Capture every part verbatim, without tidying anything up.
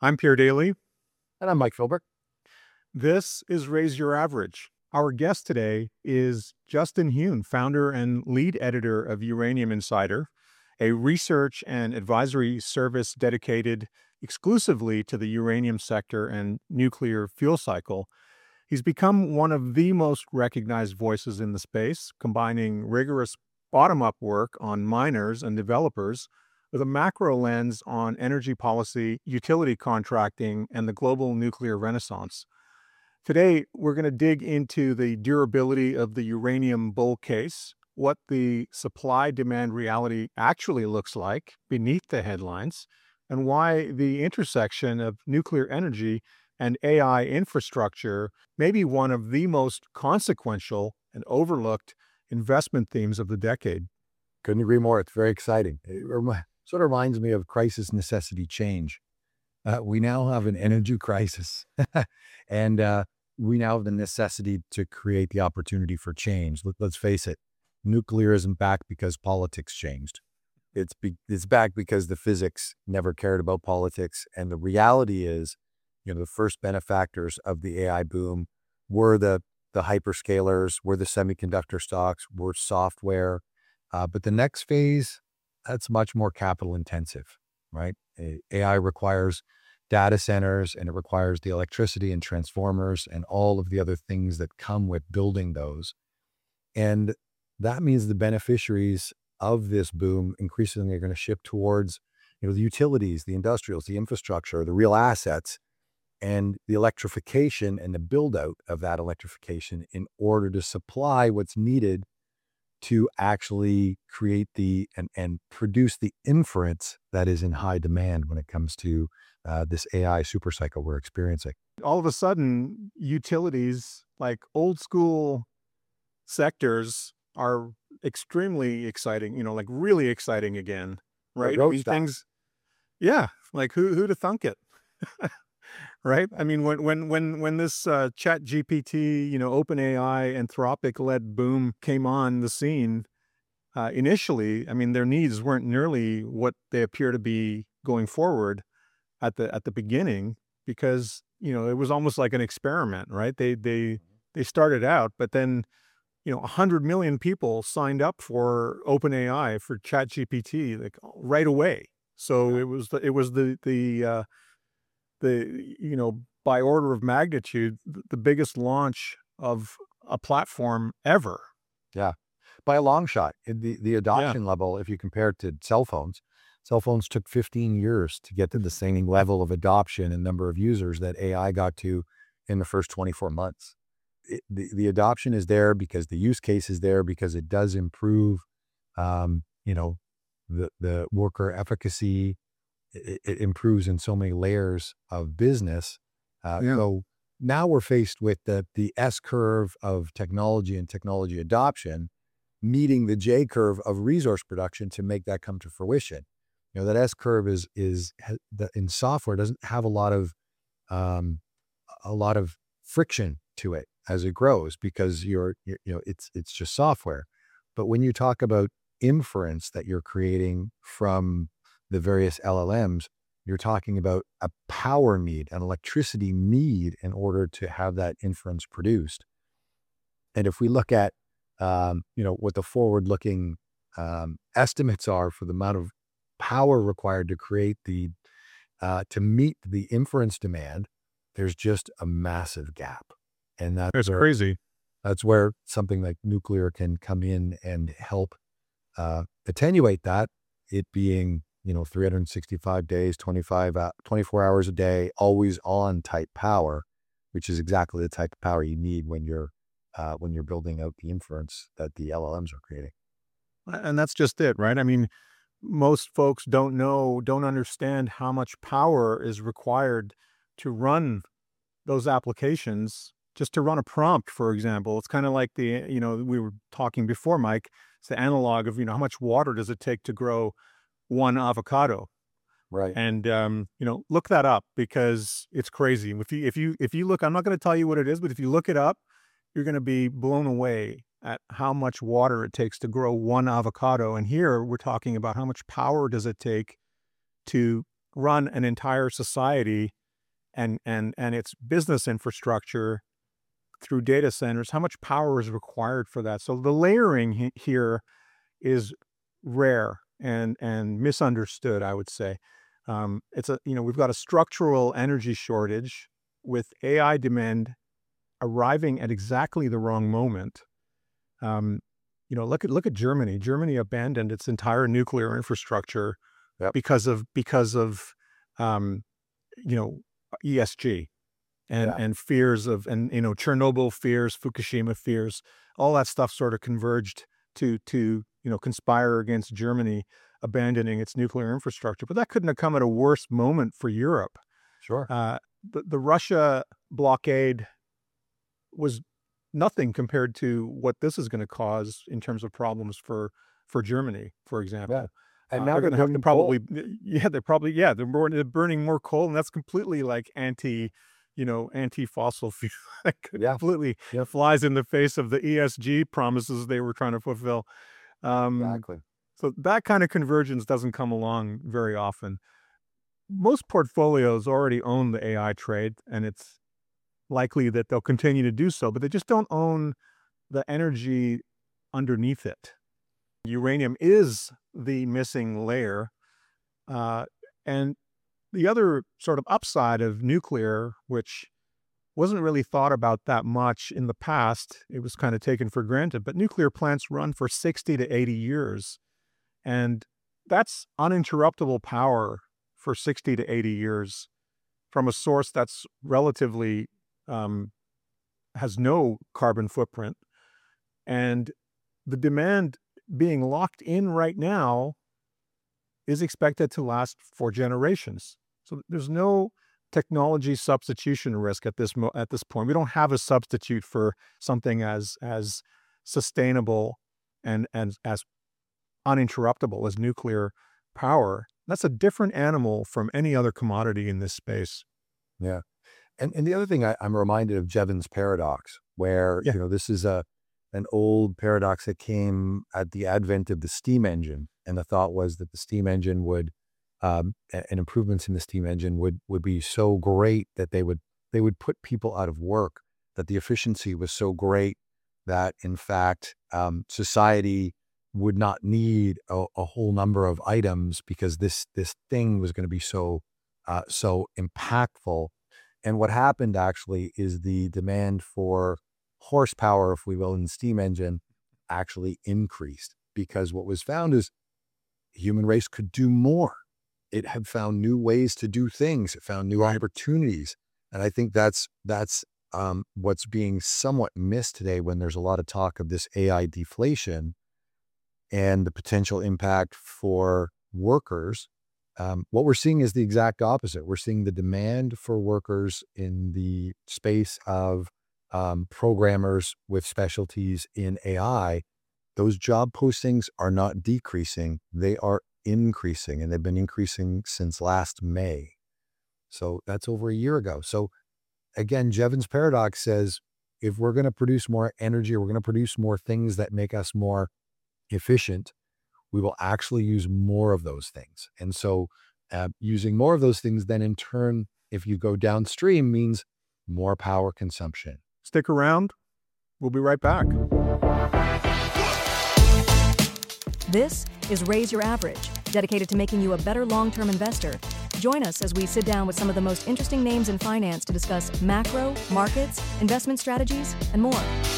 I'm Pierre Daly. And I'm Mike Philbrook. This is Raise Your Average. Our guest today is Justin Huhn, founder and lead editor of Uranium Insider, a research and advisory service dedicated exclusively to the uranium sector and nuclear fuel cycle. He's become one of the most recognized voices in the space, combining rigorous bottom-up work on miners and developers with a macro lens on energy policy, utility contracting, and the global nuclear renaissance. Today, we're going to dig into the durability of the uranium bull case, what the supply-demand reality actually looks like beneath the headlines, and why the intersection of nuclear energy and A I infrastructure may be one of the most consequential and overlooked investment themes of the decade. Couldn't agree more. It's very exciting. It rem- sort of reminds me of crisis, necessity, change. Uh, we now have an energy crisis, and uh, we now have the necessity to create the opportunity for change. Let, let's face it, nuclear isn't back because politics changed. It's be, it's back because the physics never cared about politics, and the reality is, you know, the first benefactors of the A I boom were the the hyperscalers, were the semiconductor stocks, were software. Uh, but the next phase, that's much more capital intensive, right? A- AI requires data centers, and it requires the electricity and transformers and all of the other things that come with building those. And that means the beneficiaries of this boom increasingly are going to shift towards, you know, the utilities, the industrials, the infrastructure, the real assets, and the electrification and the build out of that electrification in order to supply what's needed to actually create the and, and produce the inference that is in high demand when it comes to uh, this A I supercycle we're experiencing. All of a sudden, utilities, like old school sectors, are extremely exciting, you know, like really exciting again, The right? I road mean, stop. things, yeah, like who who'd have thunk it? Right? I mean, when when when when this uh, Chat G P T, you know, OpenAI, Anthropic-led boom came on the scene, uh, initially, I mean, their needs weren't nearly what they appear to be going forward at the at the beginning, because you know it was almost like an experiment, right? They they they started out, but then you know a hundred million people signed up for OpenAI for Chat G P T like right away. So Yeah. it was the, it was the the uh, the you know by order of magnitude th- the biggest launch of a platform ever. Yeah. By a long shot. In The, the Yeah. adoption level, if you compare it to cell phones, cell phones took fifteen years to get to the same level of adoption and number of users that A I got to in the first twenty-four months. It, the, the adoption is there because the use case is there because it does improve, um, you know, the, the worker efficacy. It, it improves in so many layers of business. Uh, Yeah. so now we're faced with the, the S curve of technology and technology adoption meeting the J curve of resource production to make that come to fruition. You know, that S curve is, is ha- the, in software doesn't have a lot of, um, a lot of friction to it as it grows because you're, you you know, it's, it's just software. But when you talk about inference that you're creating from the various L L Ms, you're talking about a power need, an electricity need in order to have that inference produced. And if we look at, um, you know, what the forward-looking um, estimates are for the amount of power required to create the, uh, to meet the inference demand, there's just a massive gap. And that's It's where, crazy. that's where something like nuclear can come in and help uh, attenuate that, it being, you know, three hundred sixty-five days, twenty-five, uh, twenty-four hours a day, always on type power, which is exactly the type of power you need when you're uh, when you're building out the inference that the L L Ms are creating. And that's just it, right? I mean, most folks don't know, don't understand how much power is required to run those applications. Just to run a prompt, for example, it's kind of like the, you know, we were talking before, Mike, it's the analog of, you know, how much water does it take to grow one avocado? Right. And, um, you know, look that up because it's crazy. If you, if you, if you look, I'm not going to tell you what it is, but if you look it up, you're going to be blown away at how much water it takes to grow one avocado. And here we're talking about how much power does it take to run an entire society and and and its business infrastructure through data centers, how much power is required for that? So the layering he- here is rare and and misunderstood, I would say. Um, it's a you know we've got a structural energy shortage with A I demand arriving at exactly the wrong moment. Um, you know, look at look at Germany. Germany abandoned its entire nuclear infrastructure Yep. because of because of um, you know E S G and Yeah. and fears of and you know Chernobyl fears, Fukushima fears, all that stuff sort of converged to to you know conspire against Germany abandoning its nuclear infrastructure. But that couldn't have come at a worse moment for Europe. Sure. Uh, the the Russia blockade was nothing compared to what this is going to cause in terms of problems for for Germany, for Yeah. example. And Uh, now they're they're going to have to burning coal. probably, yeah, they're probably, yeah, they're, more, they're burning more coal, and that's completely like anti, you know, anti-fossil fuel. That Yeah. completely Yep. flies in the face of the E S G promises they were trying to fulfill. Um, Exactly. so that kind of convergence doesn't come along very often. Most portfolios already own the A I trade, and it's likely that they'll continue to do so, but they just don't own the energy underneath it. Uranium is the missing layer. Uh, and the other sort of upside of nuclear, which wasn't really thought about that much in the past, it was kind of taken for granted, but nuclear plants run for sixty to eighty years. And that's uninterruptible power for sixty to eighty years from a source that's relatively um, has no carbon footprint. And the demand being locked in right now is expected to last for generations. So there's no technology substitution risk at this mo- at this point. We don't have a substitute for something as as sustainable and and as uninterruptible as nuclear power. That's a different animal from any other commodity in this space. Yeah. And and the other thing I, I'm reminded of Jevons paradox, where Yeah. you know this is a an old paradox that came at the advent of the steam engine, and the thought was that the steam engine would um, a- and improvements in the steam engine would would be so great that they would they would put people out of work. That the efficiency was so great that in fact um, society would not need a, a whole number of items because this this thing was going to be so uh, so impactful. And what happened actually is the demand for horsepower, if we will, in the steam engine actually increased because what was found is the human race could do more. It had found new ways to do things. It found new opportunities. And I think that's that's um, what's being somewhat missed today when there's a lot of talk of this A I deflation and the potential impact for workers. Um, what we're seeing is the exact opposite. We're seeing the demand for workers in the space of um, programmers with specialties in A I. Those job postings are not decreasing, they are increasing, and they've been increasing since last May. So that's over a year ago. So again, Jevons paradox says if we're going to produce more energy, we're going to produce more things that make us more efficient, we will actually use more of those things. And so uh, using more of those things then in turn, if you go downstream, means more power consumption. Stick around. We'll be right back. This is Raise Your Average, dedicated to making you a better long-term investor. Join us as we sit down with some of the most interesting names in finance to discuss macro, markets, investment strategies, and more.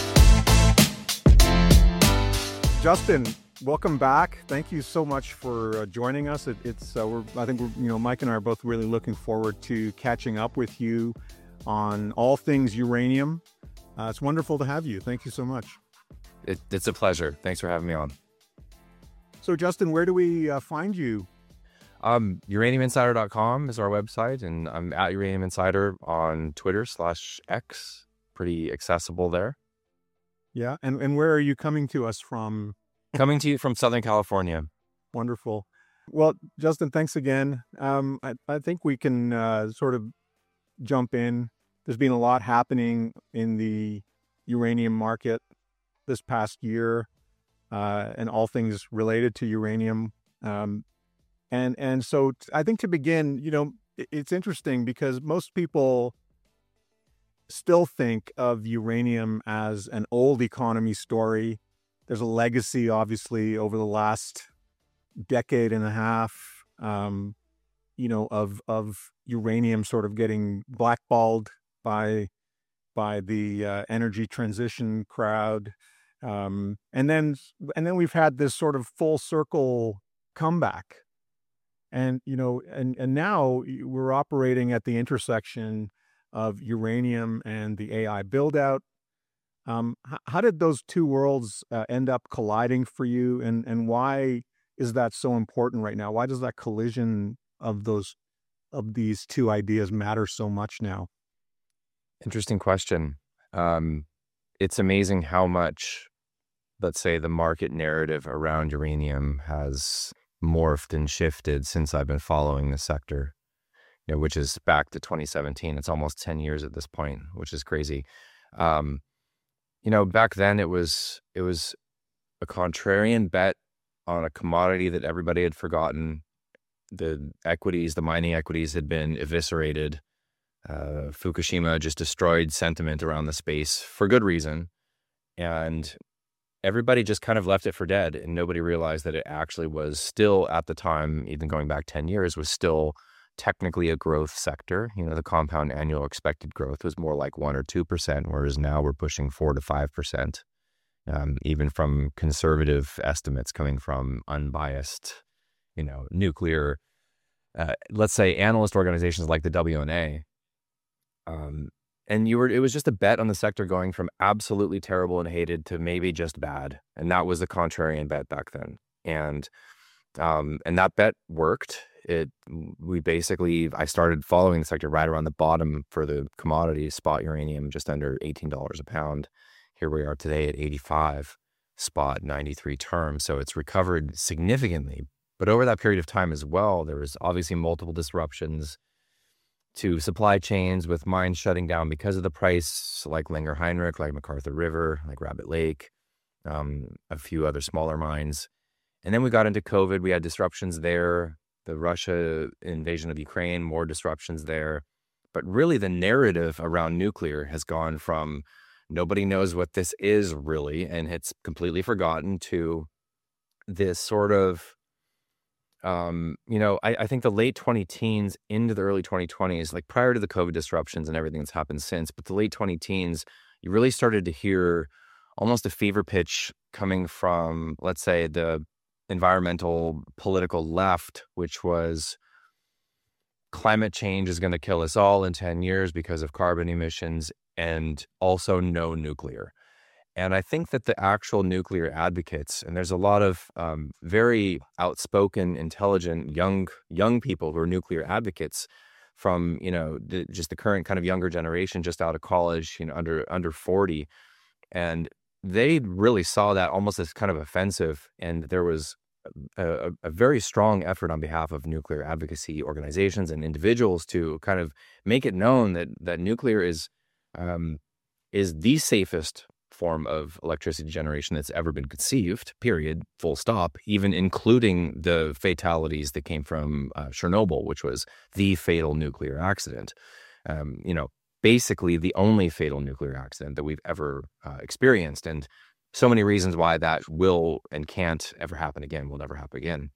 Justin, welcome back. Thank you so much for uh, joining us. It, it's uh, we're, I think we're, you know Mike and I are both really looking forward to catching up with you on all things uranium. Uh, it's wonderful to have you. Thank you so much. It, it's a pleasure. Thanks for having me on. So, Justin, where do we uh, find you? Um, uranium insider dot com is our website, and I'm at Uranium Insider on Twitter slash X. Pretty accessible there. Yeah, and and where are you coming to us from? Coming to you from Southern California. Wonderful. Well, Justin, thanks again. Um, I, I think we can uh, sort of jump in. There's been a lot happening in the uranium market this past year, uh, and all things related to uranium. Um, And and so t- I think to begin, you know, i- it's interesting because most people still think of uranium as an old economy story. There's a legacy, obviously, over the last decade and a half, um, you know, of of uranium sort of getting blackballed by by the uh, energy transition crowd, um, and then and then we've had this sort of full circle comeback, and you know, and and now we're operating at the intersection of uranium and the A I build out. Um, h- how did those two worlds uh, end up colliding for you, and and why is that so important right now? Why does that collision of those of these two ideas matter so much now? Interesting question. Um, it's amazing how much, let's say, the market narrative around uranium has morphed and shifted since I've been following the sector, you know, which is back to twenty seventeen. It's almost ten years at this point, which is crazy. Um, you know, back then it was it was a contrarian bet on a commodity that everybody had forgotten. The equities, the mining equities had been eviscerated. Uh, Fukushima just destroyed sentiment around the space for good reason. And everybody just kind of left it for dead. And nobody realized that it actually was still, at the time, even going back ten years, was still technically a growth sector. You know, the compound annual expected growth was more like one or two percent, whereas now we're pushing four to five percent. Um, even from conservative estimates coming from unbiased, you know, nuclear, uh, let's say analyst organizations like the W N A. Um, and you were, it was just a bet on the sector going from absolutely terrible and hated to maybe just bad. And that was the contrarian bet back then. And, um, and that bet worked. It, we basically, I started following the sector right around the bottom for the commodity, spot uranium, just under eighteen dollars a pound. Here we are today at eighty-five, spot ninety-three term. So it's recovered significantly. But over that period of time as well, there was obviously multiple disruptions to supply chains with mines shutting down because of the price, like Langer Heinrich, like MacArthur River, like Rabbit Lake, um, a few other smaller mines. And then we got into COVID. We had disruptions there. The Russia invasion of Ukraine, more disruptions there. But really the narrative around nuclear has gone from nobody knows what this is really, and it's completely forgotten, to this sort of, um, you know, I, I think the late twenty teens into the early twenty twenties, like prior to the COVID disruptions and everything that's happened since, but the late twenty teens, you really started to hear almost a fever pitch coming from, let's say, the environmental political left, which was climate change is going to kill us all in ten years because of carbon emissions, and also no nuclear. And I think that the actual nuclear advocates, and there's a lot of um, very outspoken, intelligent, young young people who are nuclear advocates from, you know, the, just the current kind of younger generation, just out of college, you know, under under forty. And they really saw that almost as kind of offensive. And there was a, a very strong effort on behalf of nuclear advocacy organizations and individuals to kind of make it known that that nuclear is um, is the safest form of electricity generation that's ever been conceived, period, full stop, even including the fatalities that came from uh, Chernobyl, which was the fatal nuclear accident. Um, you know, basically the only fatal nuclear accident that we've ever uh, experienced. And so many reasons why that will and can't ever happen again, will never happen again.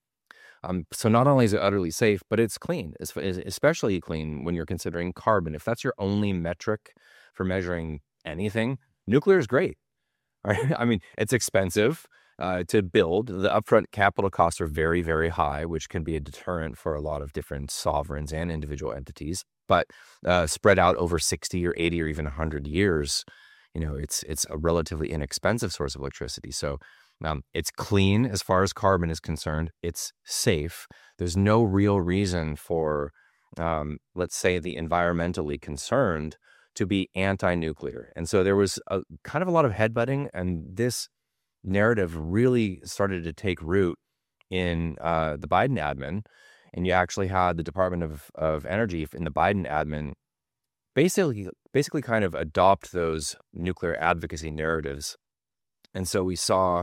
Um, so not only is it utterly safe, but it's clean, it's, it's especially clean when you're considering carbon. If that's your only metric for measuring anything, nuclear is great. Right? I mean, it's expensive uh, to build. The upfront capital costs are very, very high, which can be a deterrent for a lot of different sovereigns and individual entities. But uh, spread out over sixty or eighty or even one hundred years, you know, it's it's a relatively inexpensive source of electricity. So um, it's clean as far as carbon is concerned. It's safe. There's no real reason for, um, let's say, the environmentally concerned to be anti-nuclear. And so there was a, kind of a lot of headbutting, and this narrative really started to take root in uh, the Biden admin. And you actually had the Department of, of Energy in the Biden admin basically basically kind of adopt those nuclear advocacy narratives. And so we saw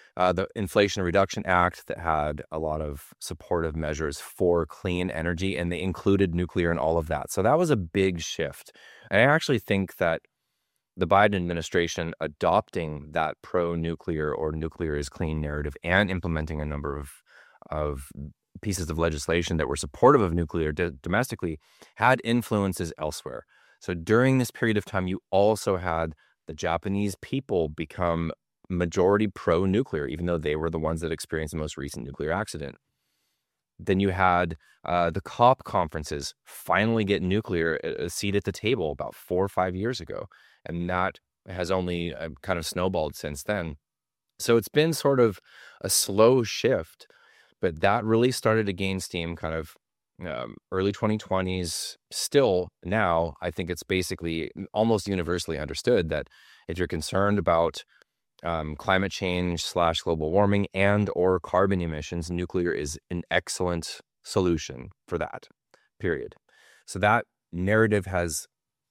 uh, the Inflation Reduction Act that had a lot of supportive measures for clean energy, and they included nuclear in all of that. So that was a big shift. And I actually think that the Biden administration adopting that pro-nuclear or nuclear is clean narrative and implementing a number of of pieces of legislation that were supportive of nuclear d- domestically had influences elsewhere. So during this period of time, you also had the Japanese people become majority pro-nuclear, even though they were the ones that experienced the most recent nuclear accident. Then you had uh, the COP conferences finally get nuclear a a seat at the table about four or five years ago. And that has only uh, kind of snowballed since then. So it's been sort of a slow shift, but that really started to gain steam kind of um, early twenty twenties. Still now, I think it's basically almost universally understood that if you're concerned about um, climate change slash global warming and or carbon emissions, nuclear is an excellent solution for that, period. So that narrative has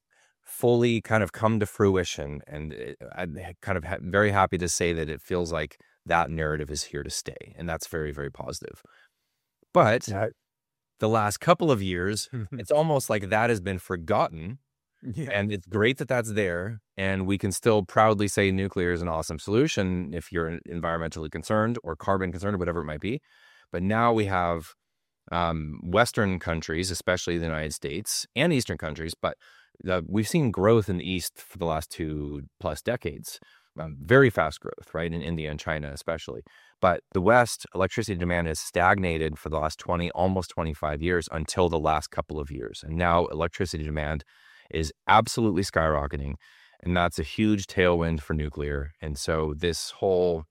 fully kind of come to fruition, and it, I'm kind of ha- very happy to say that it feels like that narrative is here to stay, and that's very, very positive. But Yeah. the last couple of years, it's almost like that has been forgotten, Yeah. and it's great that that's there, and we can still proudly say nuclear is an awesome solution if you're environmentally concerned or carbon concerned or whatever it might be. But now we have um, Western countries, especially the United States and Eastern countries, but the, we've seen growth in the East for the last two plus decades, um, very fast growth, right, in India and China especially. But the West, electricity demand has stagnated for the last twenty, almost twenty-five years until the last couple of years. And now electricity demand is absolutely skyrocketing, and that's a huge tailwind for nuclear. And so this whole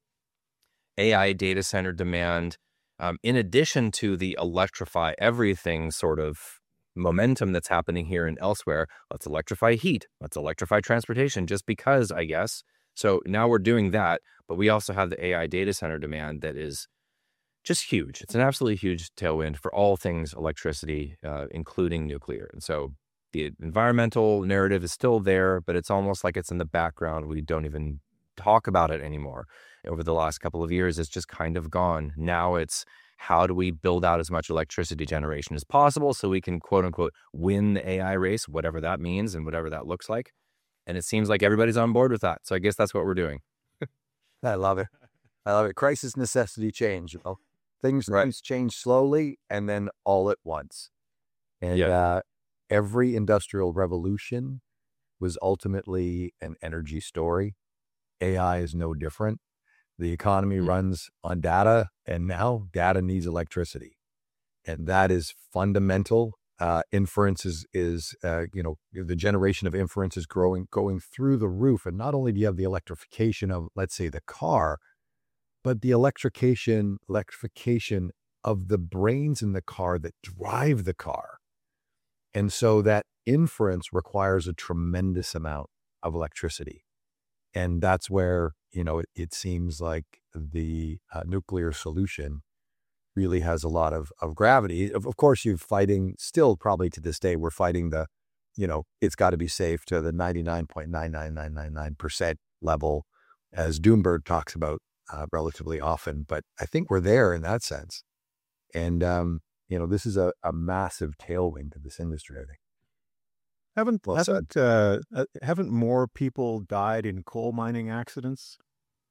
A I data center demand, um, in addition to the electrify everything sort of momentum that's happening here and elsewhere, let's electrify heat, let's electrify transportation, just because, I guess. So now we're doing that, but we also have the A I data center demand that is just huge. It's an absolutely huge tailwind for all things electricity, uh, including nuclear. And so the environmental narrative is still there, but it's almost like it's in the background. We don't even talk about it anymore. Over the last couple of years, it's just kind of gone. Now it's how do we build out as much electricity generation as possible so we can, quote unquote, win the A I race, whatever that means and whatever that looks like. And it seems like everybody's on board with that. So I guess that's what we're doing. I love it. I love it. Crisis, necessity, change. You know? Things, Right. things change slowly and then all at once. And Yeah. uh, every industrial revolution was ultimately an energy story. A I is no different. The economy Mm. runs on data, and now data needs electricity. And that is fundamental. Uh, inference is, is uh, you know, the generation of inference is growing, going through the roof. And not only do you have the electrification of, let's say, the car, but the electrification, electrification of the brains in the car that drive the car. And so that inference requires a tremendous amount of electricity. And that's where, you know, it, it seems like the uh, nuclear solution really has a lot of, of gravity. Of, of course, you're fighting, still probably to this day, we're fighting the, you know, it's got to be safe to the ninety-nine point nine nine nine nine nine percent level, as Doomberg talks about uh, relatively often. But I think we're there in that sense. And, um, you know, this is a, a massive tailwind to this industry, I think. Haven't Well said. haven't uh, uh, haven't more people died in coal mining accidents?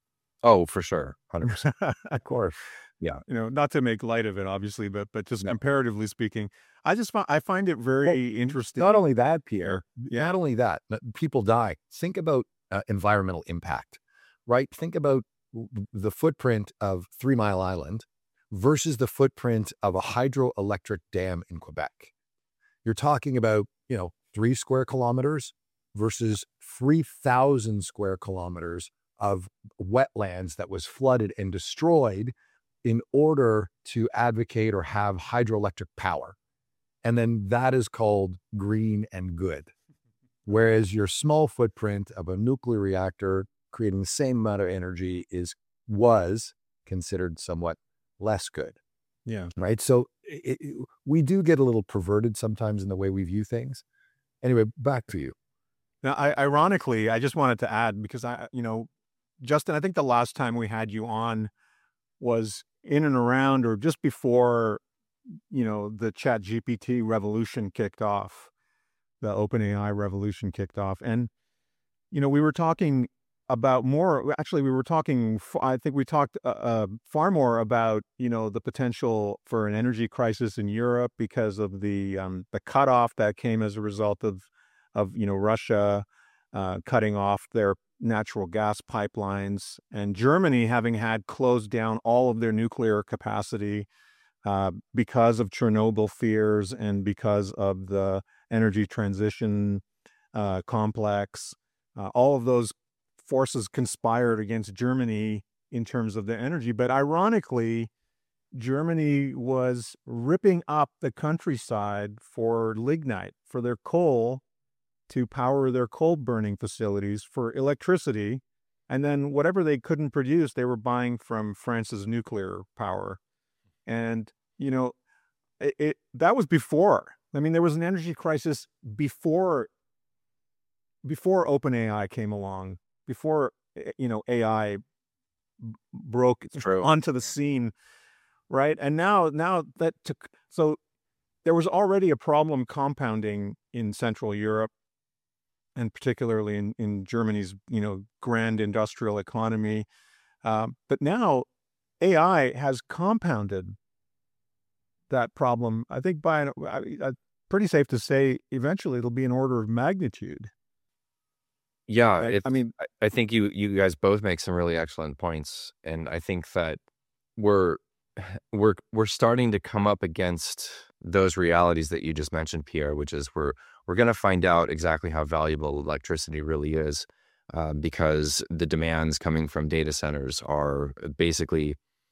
Oh, for sure. one hundred percent. Of course. You know, not to make light of it, obviously, but but just No. comparatively speaking, I just find I find it very interesting. Not only that, Pierre, Yeah. not only that, but people die. Think about uh, environmental impact, right? Think about w- the footprint of Three Mile Island versus the footprint of a hydroelectric dam in Quebec. You're talking about, you know, three square kilometers versus three thousand square kilometers of wetlands that was flooded and destroyed in order to advocate or have hydroelectric power. And then that is called green and good. Whereas your small footprint of a nuclear reactor creating the same amount of energy is, was considered somewhat less good, Yeah. right? So it, it, we do get a little perverted sometimes in the way we view things. Anyway, back to you. Now, I, ironically, I just wanted to add, because I, you know, Justin, I think the last time we had you on was in and around or just before, you know, the Chat G P T revolution kicked off, the OpenAI revolution kicked off. And, you know, we were talking about more, actually, we were talking, I think we talked uh, uh, far more about, you know, the potential for an energy crisis in Europe because of the um, the cutoff that came as a result of, of you know, Russia uh, cutting off their natural gas pipelines, and Germany having had closed down all of their nuclear capacity uh, because of Chernobyl fears and because of the energy transition uh, complex. Uh, all of those forces conspired against Germany in terms of their energy. But ironically, Germany was ripping up the countryside for lignite, for their coal, to power their coal burning facilities, for electricity. And then whatever they couldn't produce, they were buying from France's nuclear power. And, you know, it, it that was before. I mean, there was an energy crisis before, before OpenAI came along, before, you know, A I broke True. onto the scene, right? And now, now that took, so there was already a problem compounding in Central Europe, and particularly in, in Germany's, you know, grand industrial economy. Um, but now A I has compounded that problem. I think by, an, I, I, pretty safe to say, eventually it'll be an order of magnitude. Yeah, Right? it's, I mean, I I think you you guys both make some really excellent points, and I think that we're we're we're starting to come up against those realities that you just mentioned, Pierre, which is we're we're going to find out exactly how valuable electricity really is, uh, because the demands coming from data centers are basically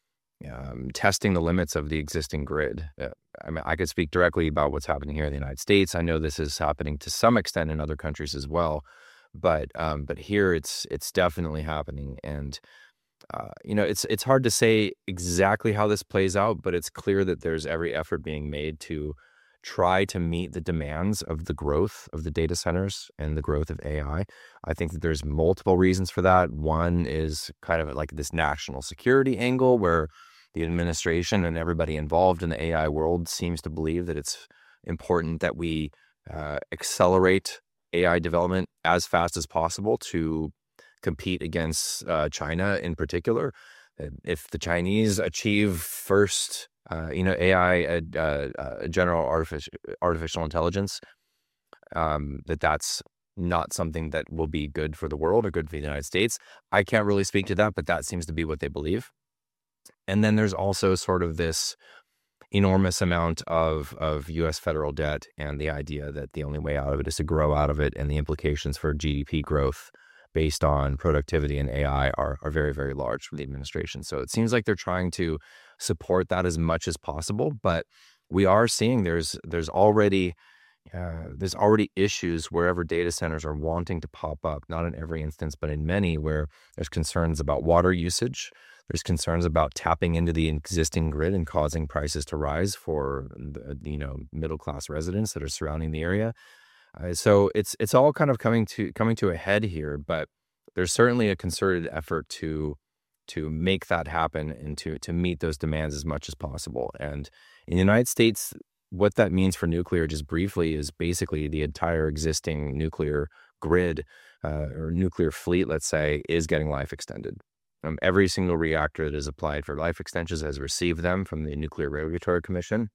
um, testing the limits of the existing grid. Uh, I mean, I could speak directly about what's happening here in the United States. I know this is happening to some extent in other countries as well. But um, but here it's it's definitely happening, and uh, you know it's it's hard to say exactly how this plays out, but it's clear that there's every effort being made to try to meet the demands of the growth of the data centers and the growth of A I. I I think that there's multiple reasons for that. One is kind of like this national security angle, where the administration and everybody involved in the A I world seems to believe that it's important that we uh, accelerate A I development as fast as possible to compete against uh, China in particular. If the Chinese achieve first, uh, you know, A I, uh, uh, general artificial artificial intelligence, um, that that's not something that will be good for the world or good for the United States. I can't really speak to that, but that seems to be what they believe. And then there's also sort of this enormous amount of, of U S federal debt, and the idea that the only way out of it is to grow out of it, and the implications for G D P growth based on productivity and A I are, are very, very large for the administration. So it seems like they're trying to support that as much as possible, but we are seeing there's there's already uh, there's already issues wherever data centers are wanting to pop up, not in every instance, but in many, where there's concerns about water usage. There's concerns about tapping into the existing grid and causing prices to rise for the, you know, middle-class residents that are surrounding the area. Uh, so it's it's all kind of coming to coming to a head here, but there's certainly a concerted effort to to make that happen and to to meet those demands as much as possible. And in the United States, what that means for nuclear, just briefly, is basically the entire existing nuclear grid uh, or nuclear fleet, let's say, is getting life extended. Um, every single reactor that is applied for life extensions has received them from the Nuclear Regulatory Commission.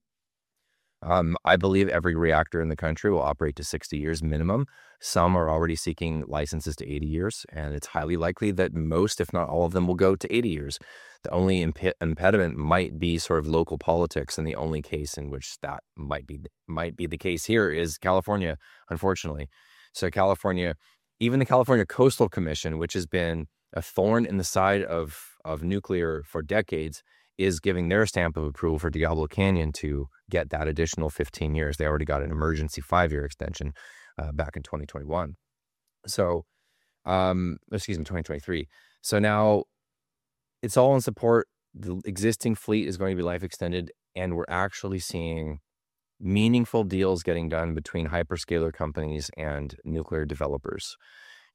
Um, I believe every reactor in the country will operate to sixty years minimum. Some are already seeking licenses to eighty years, and it's highly likely that most, if not all of them, will go to eighty years. The only imp- impediment might be sort of local politics, and the only case in which that might be might be the case here is California, unfortunately. So California, even the California Coastal Commission, which has been a thorn in the side of, of nuclear for decades, is giving their stamp of approval for Diablo Canyon to get that additional fifteen years. They already got an emergency five-year extension uh, back in twenty twenty-one. So, um, excuse me, twenty twenty-three. So now it's all in support. The existing fleet is going to be life extended, and we're actually seeing meaningful deals getting done between hyperscaler companies and nuclear developers.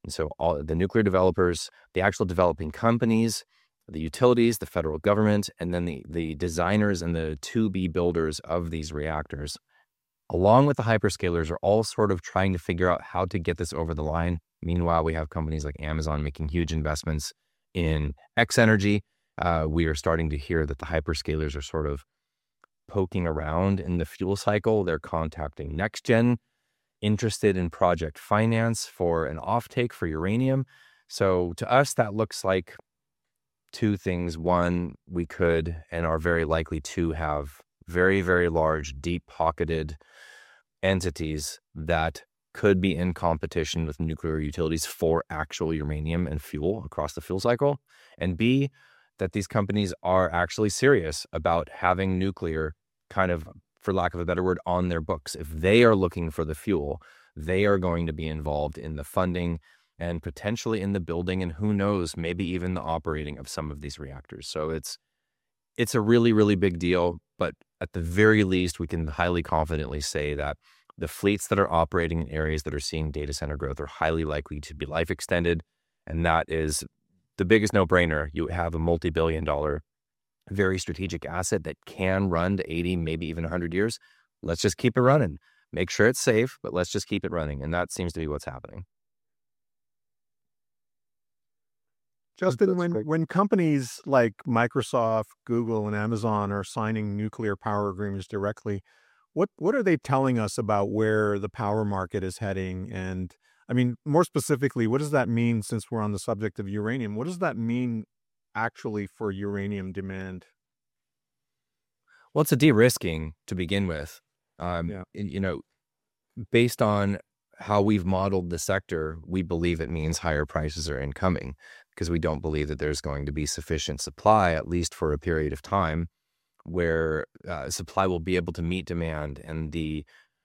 And so all the nuclear developers, the actual developing companies, the utilities, the federal government, and then the, the designers and the to-be builders of these reactors, along with the hyperscalers, are all sort of trying to figure out how to get this over the line. Meanwhile, we have companies like Amazon making huge investments in X energy. Uh, we are starting to hear that the hyperscalers are sort of poking around in the fuel cycle. They're contacting NextGen, interested in project finance for an offtake for uranium. So to us, that looks like two things. One, we could and are very likely to have very, very large, deep-pocketed entities that could be in competition with nuclear utilities for actual uranium and fuel across the fuel cycle. And B, that these companies are actually serious about having nuclear kind of, for lack of a better word, on their books. If they are looking for the fuel, they are going to be involved in the funding and potentially in the building, and who knows, maybe even the operating of some of these reactors. So it's it's a really, really big deal. But at the very least, we can highly confidently say that the fleets that are operating in areas that are seeing data center growth are highly likely to be life extended. And that is the biggest no-brainer. You have a multi-billion dollar, very strategic asset that can run to eighty, maybe even one hundred years. Let's just keep it running. Make sure it's safe, but let's just keep it running. And that seems to be what's happening. Justin, That's when, great. when companies like Microsoft, Google, and Amazon are signing nuclear power agreements directly, what what are they telling us about where the power market is heading? And I mean, more specifically, what does that mean, since we're on the subject of uranium? What does that mean actually for uranium demand? Well, it's a de-risking to begin with. Um, Yeah. and, you know, based on how we've modeled the sector, we believe it means higher prices are incoming, because we don't believe that there's going to be sufficient supply, at least for a period of time, where uh, supply will be able to meet demand. And the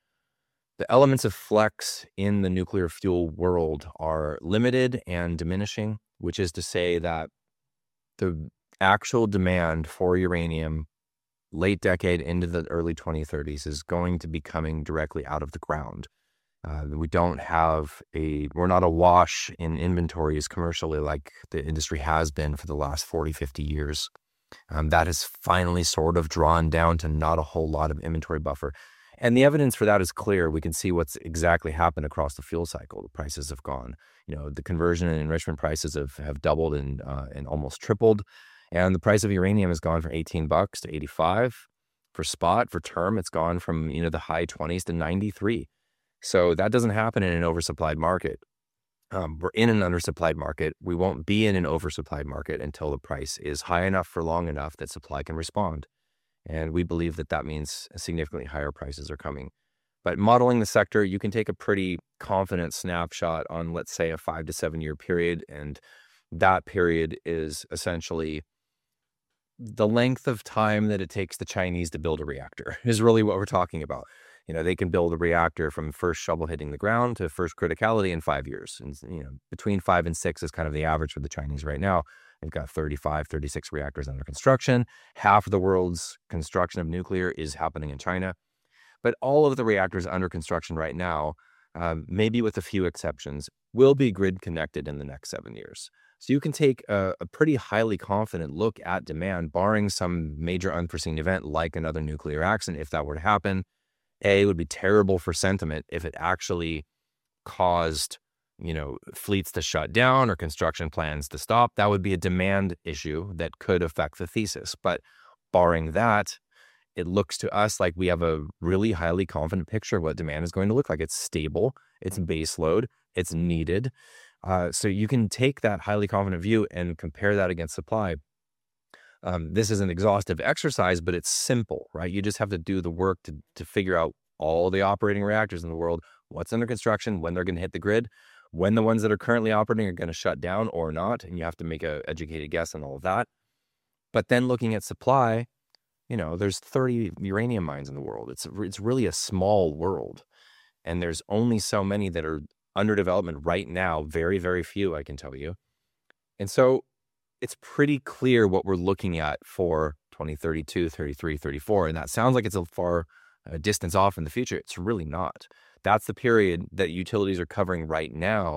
the elements of flex in the nuclear fuel world are limited and diminishing, which is to say that the actual demand for uranium late decade into the early twenty thirties is going to be coming directly out of the ground. Uh, we don't have a, we're not awash in inventories commercially like the industry has been for the last forty, fifty years. Um, that has finally sort of drawn down to not a whole lot of inventory buffer. And the evidence for that is clear. We can see what's exactly happened across the fuel cycle. The prices have gone, you know, the conversion and enrichment prices have, have doubled and, uh, and almost tripled. And the price of uranium has gone from eighteen bucks to eighty-five for spot. For term, it's gone from, you know, the high twenties to ninety-three. So that doesn't happen in an oversupplied market. Um, we're in an undersupplied market. We won't be in an oversupplied market until the price is high enough for long enough that supply can respond. And we believe that that means significantly higher prices are coming. But modeling the sector, you can take a pretty confident snapshot on, let's say, a five to seven year period. And that period is essentially the length of time that it takes the Chinese to build a reactor is really what we're talking about. You know, they can build a reactor from first shovel hitting the ground to first criticality in five years. And, you know, between five and six is kind of the average for the Chinese right now. They've got thirty-five, thirty-six reactors under construction. Half of the world's construction of nuclear is happening in China. But all of the reactors under construction right now, um, maybe with a few exceptions, will be grid connected in the next seven years. So you can take a, a pretty highly confident look at demand, barring some major unforeseen event like another nuclear accident. If that were to happen, A, it would be terrible for sentiment if it actually caused, you know, fleets to shut down or construction plans to stop. That would be a demand issue that could affect the thesis. But barring that, it looks to us like we have a really highly confident picture of what demand is going to look like. It's stable, it's base load, it's needed. Uh, so you can take that highly confident view and compare that against supply. Um, this is an exhaustive exercise, but it's simple, right? You just have to do the work to, to figure out all the operating reactors in the world, what's under construction, when they're going to hit the grid, when the ones that are currently operating are going to shut down or not. And you have to make an educated guess on all of that. But then looking at supply, you know, there's thirty uranium mines in the world. It's, it's really a small world. And there's only so many that are under development right now. Very, very few, I can tell you. And so it's pretty clear what we're looking at for twenty thirty-two, thirty-three, thirty-four. And that sounds like it's a far uh, distance off in the future. It's really not. That's the period that utilities are covering right now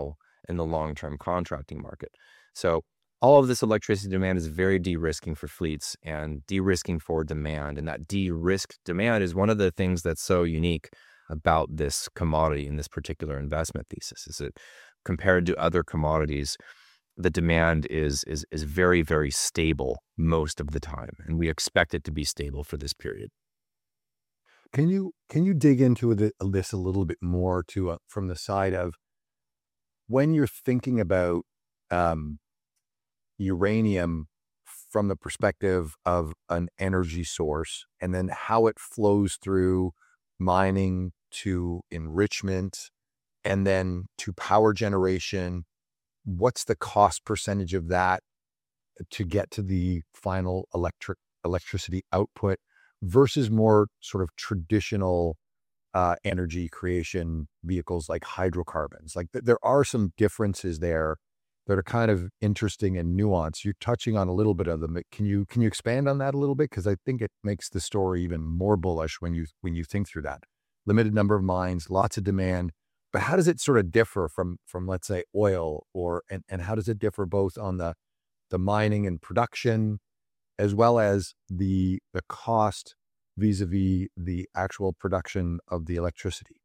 in the long-term contracting market. So all of this electricity demand is very de-risking for fleets and de-risking for demand. And that de-risked demand is one of the things that's so unique about this commodity in this particular investment thesis, is that compared to other commodities, the demand is, is, is very, very stable most of the time. And we expect it to be stable for this period. Can you can you dig into the, this a little bit more to uh, from the side of when you're thinking about um, uranium from the perspective of an energy source, and then how it flows through mining to enrichment and then to power generation? What's the cost percentage of that to get to the final electric electricity output versus more sort of traditional uh, energy creation vehicles like hydrocarbons? Like th- there are some differences there that are kind of interesting and nuanced. You're touching on a little bit of them. Can you can you expand on that a little bit? Because I think it makes the story even more bullish when you when you think through that. Limited number of mines, lots of demand, but how does it sort of differ from from let's say oil, or and, and how does it differ both on the the mining and production as well as the the cost vis-a-vis the actual production of the electricity?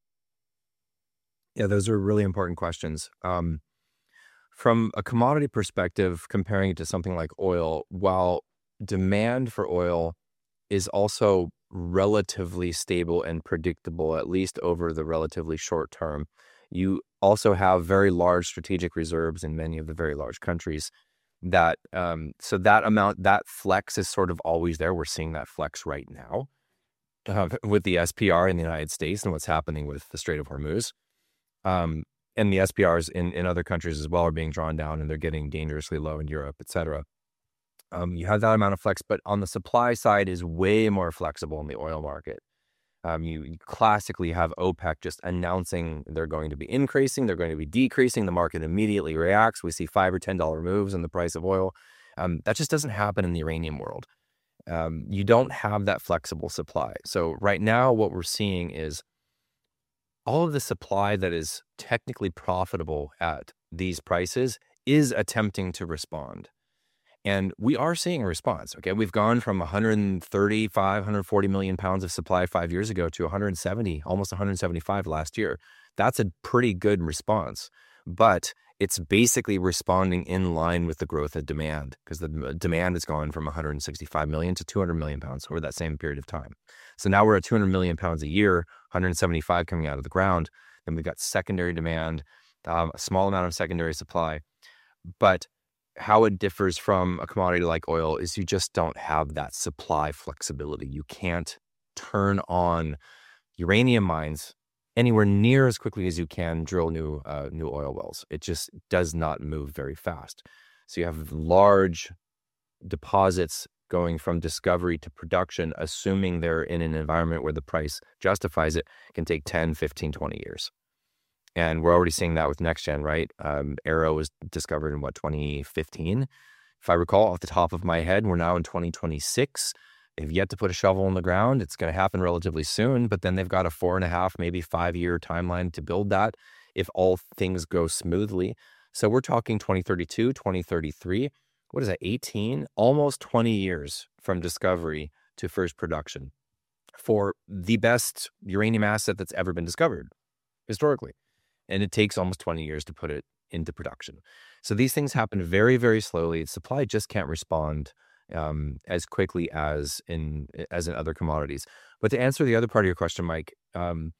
Yeah, those are really important questions. Um, from a commodity perspective, comparing it to something like oil, while demand for oil is also relatively stable and predictable, at least over the relatively short term, you also have very large strategic reserves in many of the very large countries. That um, so that amount, that flex is sort of always there. We're seeing that flex right now uh, with the S P R in the United States and what's happening with the Strait of Hormuz. Um, and the S P Rs in, in other countries as well are being drawn down, and they're getting dangerously low in Europe, et cetera. Um, you have that amount of flex, but on the supply side is way more flexible in the oil market. Um, you, you classically have OPEC just announcing they're going to be increasing, they're going to be decreasing. The market immediately reacts. We see five or ten dollar moves in the price of oil. Um, that just doesn't happen in the uranium world. Um, you don't have that flexible supply. So right now, what we're seeing is all of the supply that is technically profitable at these prices is attempting to respond. And we are seeing a response. Okay, we've gone from one hundred thirty-five, one hundred forty million pounds of supply five years ago to one hundred seventy, almost one hundred seventy-five last year. That's a pretty good response, but it's basically responding in line with the growth of demand, because the demand has gone from one hundred sixty-five million to two hundred million pounds over that same period of time. So now we're at two hundred million pounds a year, one hundred seventy-five coming out of the ground. Then we've got secondary demand, um, a small amount of secondary supply, but how it differs from a commodity like oil is you just don't have that supply flexibility. You can't turn on uranium mines anywhere near as quickly as you can drill new uh, new oil wells. It just does not move very fast. So you have large deposits going from discovery to production, assuming they're in an environment where the price justifies it, can take ten, fifteen, twenty years. And we're already seeing that with NextGen, right? Um, Arrow was discovered in what, twenty fifteen? If I recall off the top of my head, we're now in twenty twenty-six. They've yet to put a shovel in the ground. It's going to happen relatively soon, but then they've got a four and a half, maybe five year timeline to build that if all things go smoothly. So we're talking twenty thirty-two, twenty thirty-three. What is that, eighteen? Almost twenty years from discovery to first production for the best uranium asset that's ever been discovered historically. And it takes almost twenty years to put it into production. So these things happen very, very slowly. Supply just can't respond um, as quickly as in as in other commodities. But to answer the other part of your question, Mike, um,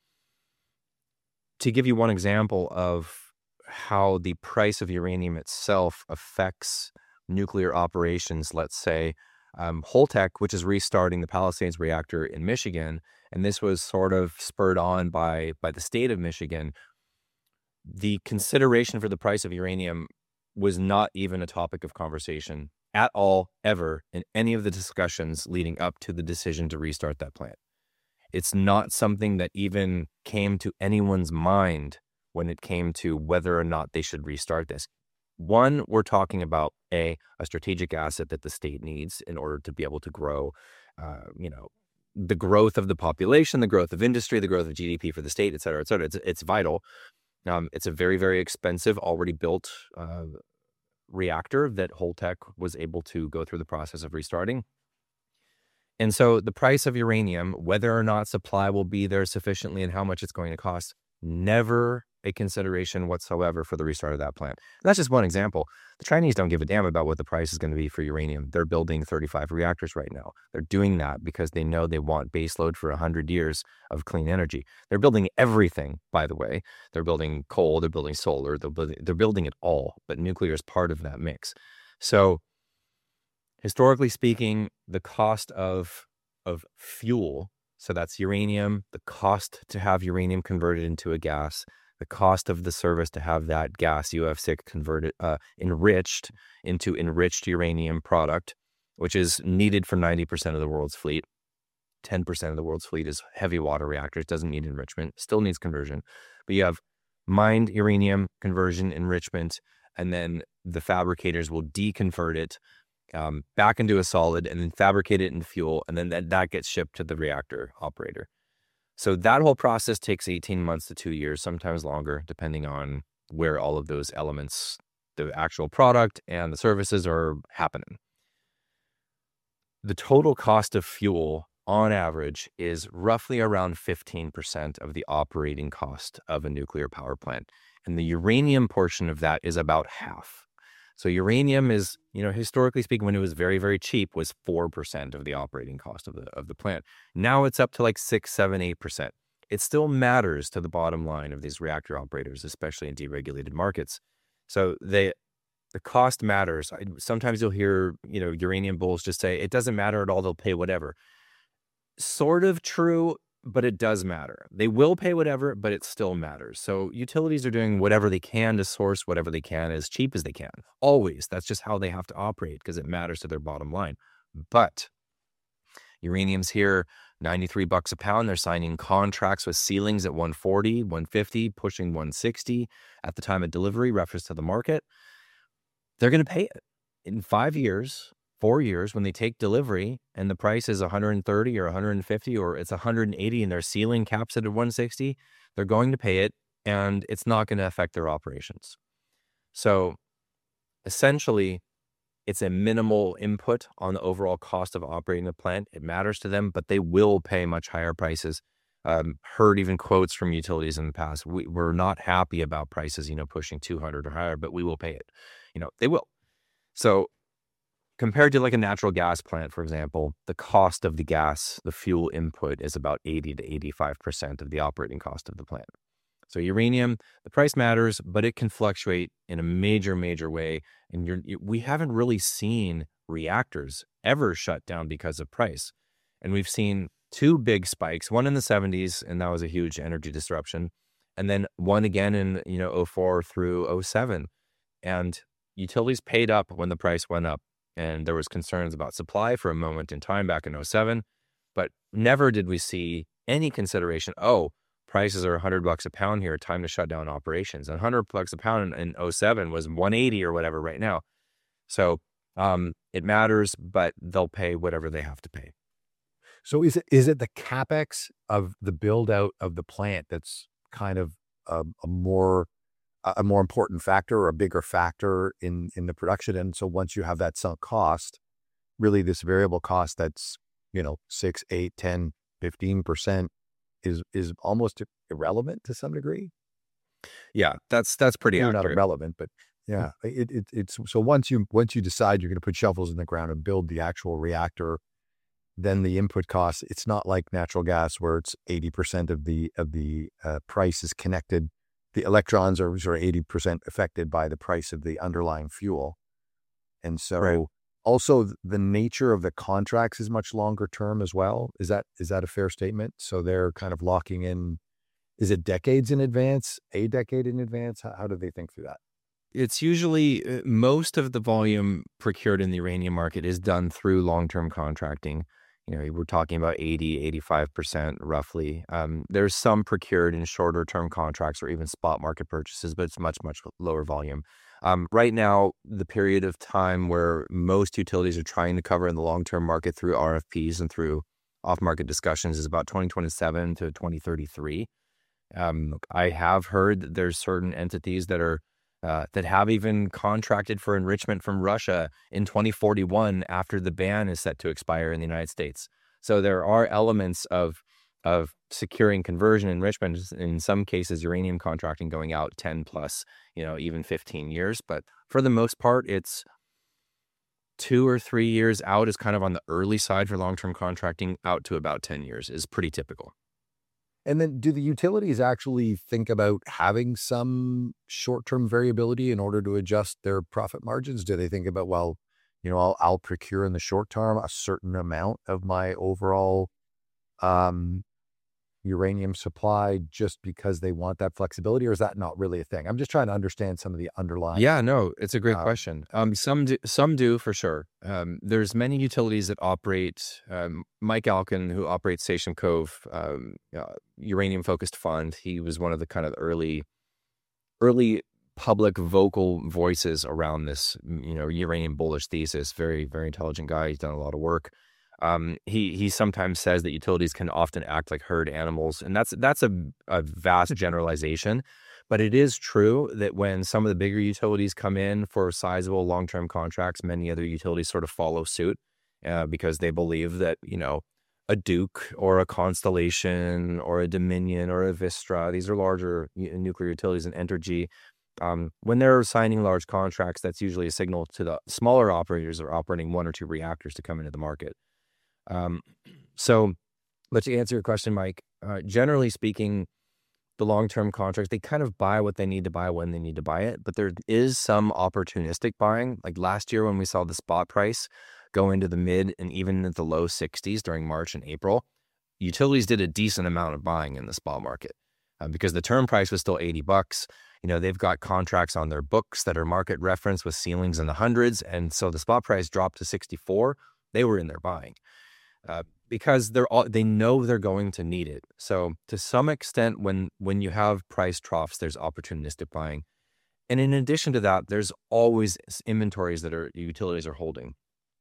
to give you one example of how the price of uranium itself affects nuclear operations, let's say um, Holtec, which is restarting the Palisades reactor in Michigan, and this was sort of spurred on by by the state of Michigan. The consideration for the price of uranium was not even a topic of conversation at all, ever, in any of the discussions leading up to the decision to restart that plant. It's not something that even came to anyone's mind when it came to whether or not they should restart this. One, we're talking about a, a strategic asset that the state needs in order to be able to grow, uh, you know, the growth of the population, the growth of industry, the growth of G D P for the state, et cetera, et cetera. It's, it's vital. Um, it's a very, very expensive, already built uh, reactor that Holtec was able to go through the process of restarting. And so the price of uranium, whether or not supply will be there sufficiently and how much it's going to cost, never a consideration whatsoever for the restart of that plant. And that's just one example. The Chinese don't give a damn about what the price is going to be for uranium. They're building thirty-five reactors right now. They're doing that because they know they want baseload for one hundred years of clean energy. They're building everything, by the way. They're building coal, they're building solar, they're building, they're building it all, but nuclear is part of that mix. So historically speaking, the cost of, of fuel, so that's uranium, the cost to have uranium converted into a gas, the cost of the service to have that gas U F six converted, uh, enriched into enriched uranium product, which is needed for ninety percent of the world's fleet. ten percent of the world's fleet is heavy water reactors, doesn't need enrichment, still needs conversion. But you have mined uranium, conversion, enrichment, and then the fabricators will deconvert it um, back into a solid and then fabricate it into fuel, and then that, that gets shipped to the reactor operator. So that whole process takes eighteen months to two years, sometimes longer, depending on where all of those elements, the actual product and the services are happening. The total cost of fuel on average is roughly around fifteen percent of the operating cost of a nuclear power plant. And the uranium portion of that is about half. So uranium is, you know, historically speaking, when it was very, very cheap, was four percent of the operating cost of the of the plant. Now it's up to like six, seven, eight percent. It still matters to the bottom line of these reactor operators, especially in deregulated markets. So they, the cost matters. I, sometimes you'll hear, you know, uranium bulls just say, it doesn't matter at all, they'll pay whatever. Sort of true, but it does matter. They will pay whatever, but it still matters. So utilities are doing whatever they can to source whatever they can as cheap as they can. Always. That's just how they have to operate because it matters to their bottom line. But uranium's here, ninety-three bucks a pound. They're signing contracts with ceilings at one forty, one fifty, pushing one sixty at the time of delivery, reference to the market. They're going to pay it in five years. Four years when they take delivery and the price is one hundred thirty or one hundred fifty or it's one hundred eighty and their ceiling caps it at one sixty, they're going to pay it and it's not going to affect their operations. So essentially, it's a minimal input on the overall cost of operating the plant. It matters to them, but they will pay much higher prices. Um, heard even quotes from utilities in the past. We, we're not happy about prices, you know, pushing two hundred or higher, but we will pay it. You know, they will. So compared to like a natural gas plant, for example, the cost of the gas, the fuel input is about eighty to eighty-five percent of the operating cost of the plant. So uranium, the price matters, but it can fluctuate in a major, major way. And you're, you, we haven't really seen reactors ever shut down because of price. And we've seen two big spikes, one in the seventies, and that was a huge energy disruption. And then one again in, you know, oh four through oh seven. And utilities paid up when the price went up. And there was concerns about supply for a moment in time back in oh seven, but never did we see any consideration, oh, prices are one hundred bucks a pound here, time to shut down operations. And one hundred bucks a pound in oh seven was one eighty or whatever right now. So um, it matters, but they'll pay whatever they have to pay. So is it is it the CapEx of the build out of the plant that's kind of a, a more a more important factor or a bigger factor in, in the production? And so once you have that sunk cost, really this variable cost that's, you know, six, eight, ten, fifteen percent is, is almost irrelevant to some degree. Yeah, that's, that's pretty Maybe accurate. not irrelevant, but yeah, it, it, it's, so once you, once you decide you're going to put shovels in the ground and build the actual reactor, then the input cost, it's not like natural gas where it's eighty percent of the, of the uh, price is connected. The electrons are sort of eighty percent affected by the price of the underlying fuel. And so Right. also the nature of the contracts is much longer term as well. Is that, is that a fair statement? So they're kind of locking in, is it decades in advance, a decade in advance? How, how do they think through that? It's usually uh, most of the volume procured in the uranium market is done through long-term contracting. You know, we're talking about eighty, eighty-five percent roughly. Um, there's some procured in shorter term contracts or even spot market purchases, but it's much, much lower volume. Um, right now, the period of time where most utilities are trying to cover in the long-term market through R F Ps and through off-market discussions is about twenty twenty-seven to twenty thirty-three. Um, I have heard that there's certain entities that are uh, that have even contracted for enrichment from Russia in twenty forty-one after the ban is set to expire in the United States. So there are elements of of securing conversion enrichment, in some cases uranium contracting going out ten plus, you know, even fifteen years. But for the most part, it's two or three years out is kind of on the early side for long-term contracting. Out to about ten years is pretty typical. And then do the utilities actually think about having some short-term variability in order to adjust their profit margins? Do they think about, well, you know, I'll, I'll procure in the short term a certain amount of my overall um, uranium supply just because they want that flexibility, or is that not really a thing? I'm just trying to understand some of the underlying. Yeah, no, it's a great uh, question. Um, some do, some do for sure. Um, there's many utilities that operate. Um, Mike Alkin, who operates Sachem Cove, um, uh, uranium-focused fund. He was one of the kind of early, early public vocal voices around this, you know, uranium bullish thesis. Very, very intelligent guy. He's done a lot of work. Um, he he sometimes says that utilities can often act like herd animals, and that's that's a, a vast generalization, but it is true that when some of the bigger utilities come in for sizable long-term contracts, many other utilities sort of follow suit uh, because they believe that, you know, a Duke or a Constellation or a Dominion or a Vistra, these are larger nuclear utilities, and Entergy. Um, when they're signing large contracts, that's usually a signal to the smaller operators that are operating one or two reactors to come into the market. Um, so, but to answer your question, Mike, uh, generally speaking, the long-term contracts, they kind of buy what they need to buy when they need to buy it, but there is some opportunistic buying. Like last year when we saw the spot price go into the mid and even into the low sixties during March and April, utilities did a decent amount of buying in the spot market uh, because the term price was still eighty bucks. You know, they've got contracts on their books that are market reference with ceilings in the hundreds. And so the spot price dropped to sixty-four. They were in there buying. Uh, because they're all, they know they're going to need it. So to some extent, when when you have price troughs, there's opportunistic buying. And in addition to that, there's always inventories that are utilities are holding.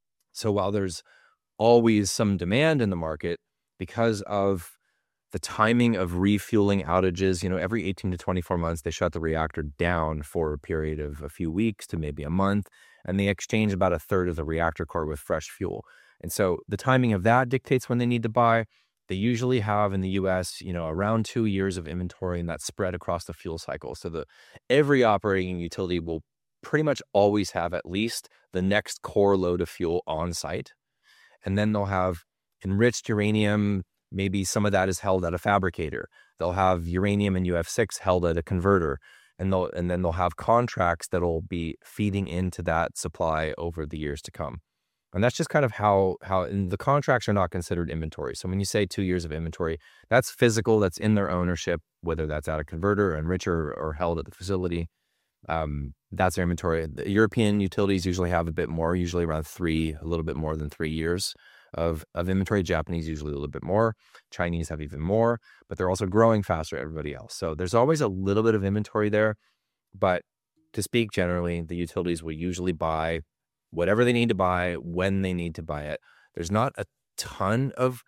So while there's always some demand in the market because of the timing of refueling outages, you know, every eighteen to twenty-four months, they shut the reactor down for a period of a few weeks to maybe a month, and they exchange about a third of the reactor core with fresh fuel. And so the timing of that dictates when they need to buy. They usually have in the U S, you know, around two years of inventory, and that's spread across the fuel cycle. So the every operating utility will pretty much always have at least the next core load of fuel on site. And then they'll have enriched uranium. Maybe some of that is held at a fabricator. They'll have uranium and U F six held at a converter. And they'll and then they'll have contracts that'll be feeding into that supply over the years to come. And that's just kind of how, how and the contracts are not considered inventory. So when you say two years of inventory, that's physical, that's in their ownership, whether that's at a converter, or enricher, or held at the facility. Um, that's their inventory. The European utilities usually have a bit more, usually around three, a little bit more than three years of, of inventory. Japanese usually a little bit more. Chinese have even more, but they're also growing faster than everybody else. So there's always a little bit of inventory there. But to speak generally, the utilities will usually buy whatever they need to buy when they need to buy it. There's not a ton of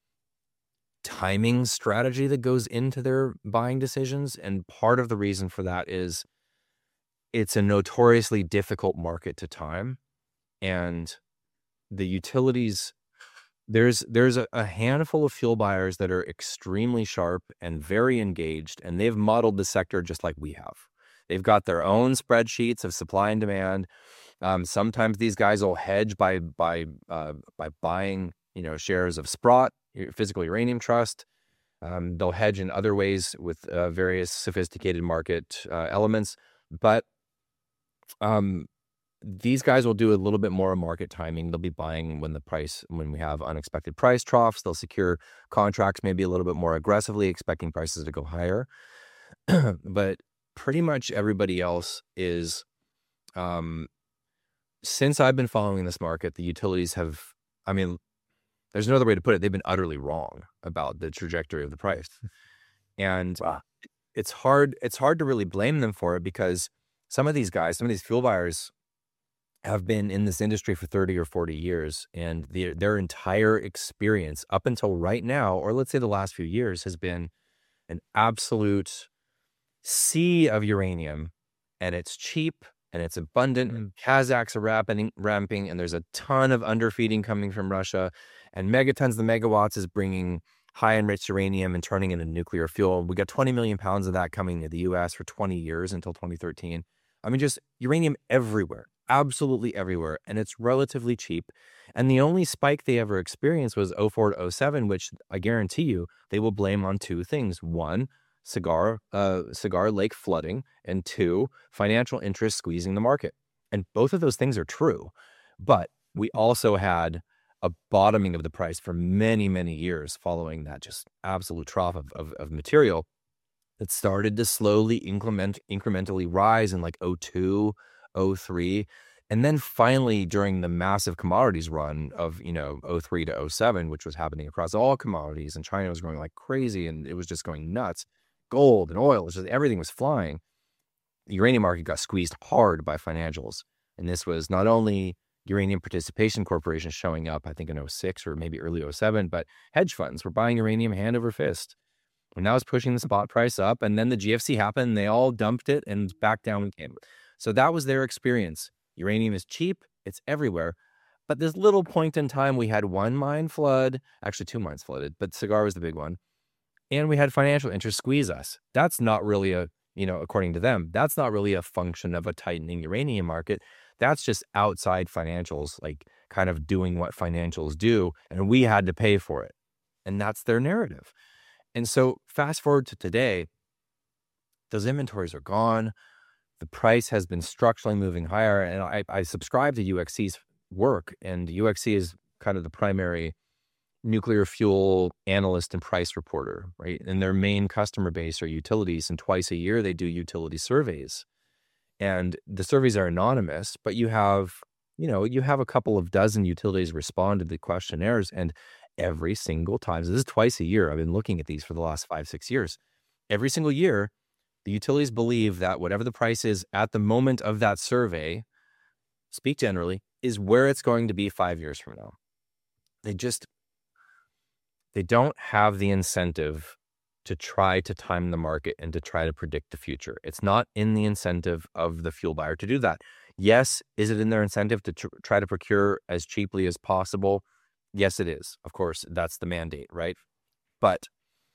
timing strategy that goes into their buying decisions. And part of the reason for that is it's a notoriously difficult market to time. And the utilities, there's there's a, a handful of fuel buyers that are extremely sharp and very engaged, and they've modeled the sector just like we have. They've got their own spreadsheets of supply and demand. Um, sometimes these guys will hedge by by uh, by buying, you know, shares of Sprott, Physical Uranium Trust. Um, they'll hedge in other ways with uh, various sophisticated market uh, elements. But um, these guys will do a little bit more market timing. They'll be buying when the price, when we have unexpected price troughs. They'll secure contracts maybe a little bit more aggressively, expecting prices to go higher. But pretty much everybody else is. Um, Since I've been following this market, the utilities have, I mean, there's no other way to put it. They've been utterly wrong about the trajectory of the price. And wow. it's hard, it's hard to really blame them for it because some of these guys, some of these fuel buyers have been in this industry for thirty or forty years. And the, their entire experience up until right now, or let's say the last few years, has been an absolute sea of uranium, and it's cheap and it's abundant. And Kazakhs are ramping, ramping, and there's a ton of underfeeding coming from Russia, and megatons of megawatts is bringing high enriched uranium and turning it into nuclear fuel. We got twenty million pounds of that coming to the U S for twenty years until twenty thirteen. I mean, just uranium everywhere, absolutely everywhere, and it's relatively cheap. And the only spike they ever experienced was oh four to oh seven, which I guarantee you they will blame on two things. One, Cigar, uh, Cigar Lake flooding, and two, financial interest squeezing the market. And both of those things are true. But we also had a bottoming of the price for many, many years following that just absolute trough of, of, of material that started to slowly increment, incrementally rise in like oh two, oh three. And then finally, during the massive commodities run of, you know, oh three to oh seven, which was happening across all commodities, and China was growing like crazy and it was just going nuts. Gold and oil, just everything was flying. The uranium market got squeezed hard by financials. And this was not only Uranium Participation Corporation showing up, I think in oh six or maybe early oh seven, but hedge funds were buying uranium hand over fist. And that was pushing the spot price up. And then the G F C happened, and they all dumped it and back down we came. So that was their experience. Uranium is cheap, it's everywhere. But this little point in time, we had one mine flood, actually two mines flooded, but Cigar was the big one. And we had financial interest squeeze us. That's not really a, you know, according to them, that's not really a function of a tightening uranium market. That's just outside financials, like kind of doing what financials do. And we had to pay for it. And that's their narrative. And so fast forward to today, those inventories are gone. The price has been structurally moving higher. And I, I subscribe to U X C's work. And U X C is kind of the primary nuclear fuel analyst and price reporter, right? And their main customer base are utilities, and twice a year they do utility surveys. And the surveys are anonymous, but you have, you know, you have a couple of dozen utilities respond to the questionnaires, and every single time, so this is twice a year, I've been looking at these for the last five, six years. Every single year, the utilities believe that whatever the price is at the moment of that survey, speak generally, is where it's going to be five years from now. They just They don't have the incentive to try to time the market and to try to predict the future. It's not in the incentive of the fuel buyer to do that. Yes, is it in their incentive to tr- try to procure as cheaply as possible? Yes, it is. Of course, that's the mandate, right? But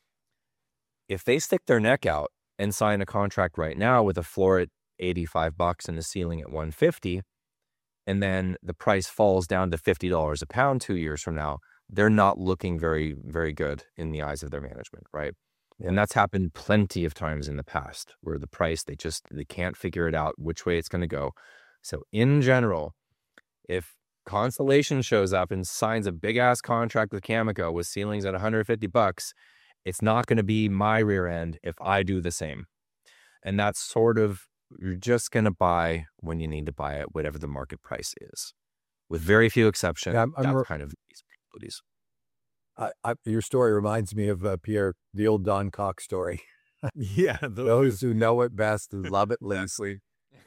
if they stick their neck out and sign a contract right now with a floor at eighty-five bucks and a ceiling at one fifty, and then the price falls down to fifty dollars a pound two years from now, they're not looking very, very good in the eyes of their management, right? And that's happened plenty of times in the past where the price, they just, they can't figure it out which way it's going to go. So in general, if Constellation shows up and signs a big ass contract with Cameco with ceilings at one hundred fifty bucks, it's not going to be my rear end if I do the same. And that's sort of, you're just going to buy when you need to buy it, whatever the market price is, with very few exceptions. Yeah, I'm, I'm that's re- kind of these abilities. I, I, your story reminds me of uh, Pierre, the old Don Cox story. Yeah. Those who know it best love it least.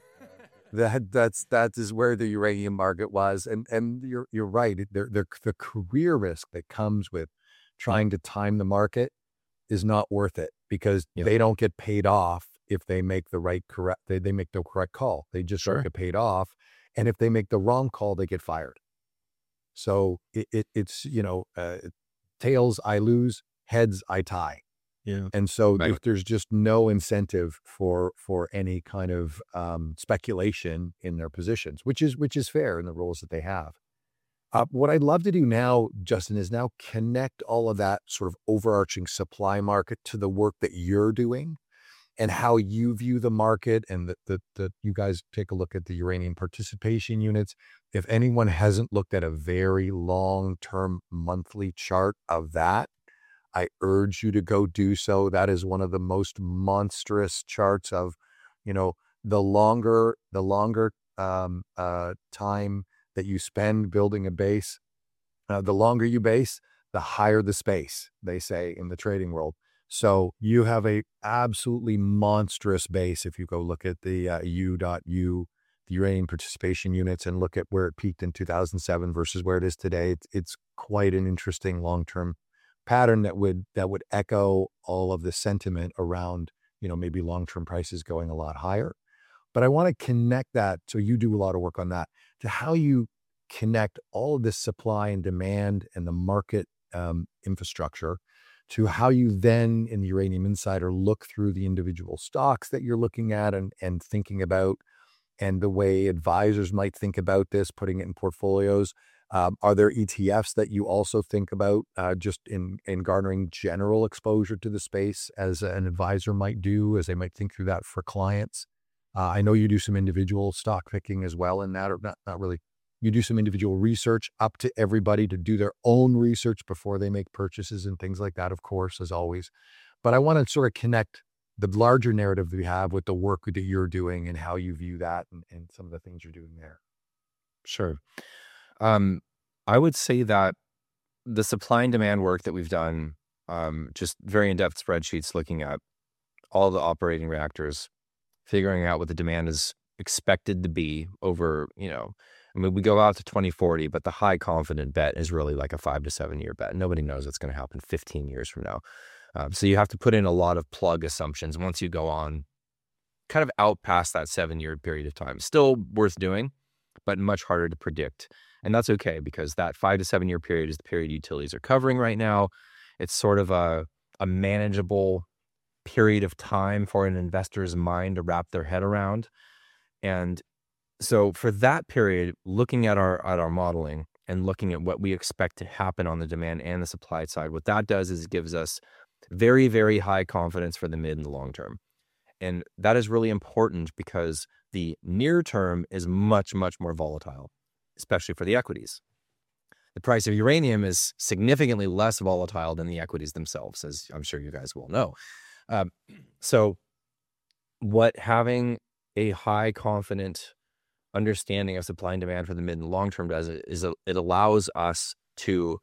That that's that is where the uranium market was, and and you're you're right. There the the career risk that comes with trying to time the market is not worth it, because Yep. they don't get paid off if they make the right correct they, they make the correct call. They just Sure. don't get paid off, and if they make the wrong call, they get fired. So it, it it's you know uh, tails I lose, heads I tie. Yeah. And so Right. if there's just no incentive for for any kind of um, speculation in their positions, which is which is fair in the roles that they have. Uh, what I'd love to do now, Justin, is now connect all of that sort of overarching supply market to the work that you're doing and how you view the market, and that that that you guys take a look at the uranium participation units. If anyone hasn't looked at a very long-term monthly chart of that, I urge you to go do so. That is one of the most monstrous charts of, you know, the longer, the longer um, uh, time that you spend building a base, uh, the longer you base, the higher the space, they say in the trading world. So you have a absolutely monstrous base. If you go look at the uh, U.U, the uranium participation units, and look at where it peaked in two thousand seven versus where it is today, it's, it's quite an interesting long-term pattern that would that would echo all of the sentiment around, you know, maybe long-term prices going a lot higher. But I want to connect that, so you do a lot of work on that, to how you connect all of this supply and demand and the market um, infrastructure to how you then, in the Uranium Insider, look through the individual stocks that you're looking at and, and thinking about, and the way advisors might think about this, putting it in portfolios. Um, are there E T Fs that you also think about uh, just in, in garnering general exposure to the space, as an advisor might do, as they might think through that for clients? Uh, I know you do some individual stock picking as well in that, or not, not really. You do some individual research, up to everybody to do their own research before they make purchases and things like that, of course, as always. But I want to sort of connect the larger narrative that we have with the work that you're doing and how you view that, and, and some of the things you're doing there. Sure. Um, I would say that the supply and demand work that we've done, um, just very in-depth spreadsheets looking at all the operating reactors, figuring out what the demand is expected to be over, you know, I mean, we go out to twenty forty, but the high confident bet is really like a five to seven year bet. Nobody knows what's going to happen fifteen years from now. Um, so you have to put in a lot of plug assumptions once you go on kind of out past that seven year period of time. Still worth doing, but much harder to predict. And that's okay, because that five to seven year period is the period utilities are covering right now. It's sort of a, a manageable period of time for an investor's mind to wrap their head around. And so for that period, looking at our at our modeling and looking at what we expect to happen on the demand and the supply side, what that does is it gives us very, very high confidence for the mid and the long term. And that is really important, because the near term is much, much more volatile, especially for the equities. The price of uranium is significantly less volatile than the equities themselves, as I'm sure you guys will know. Um, so what having a high confident understanding of supply and demand for the mid and long term does is it allows us to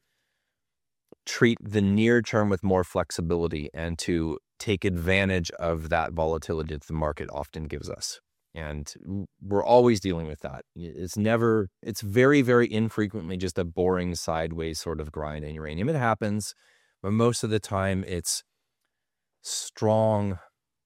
treat the near term with more flexibility and to take advantage of that volatility that the market often gives us. And we're always dealing with that. It's never, it's very, very infrequently just a boring sideways sort of grind in uranium. It happens, but most of the time it's strong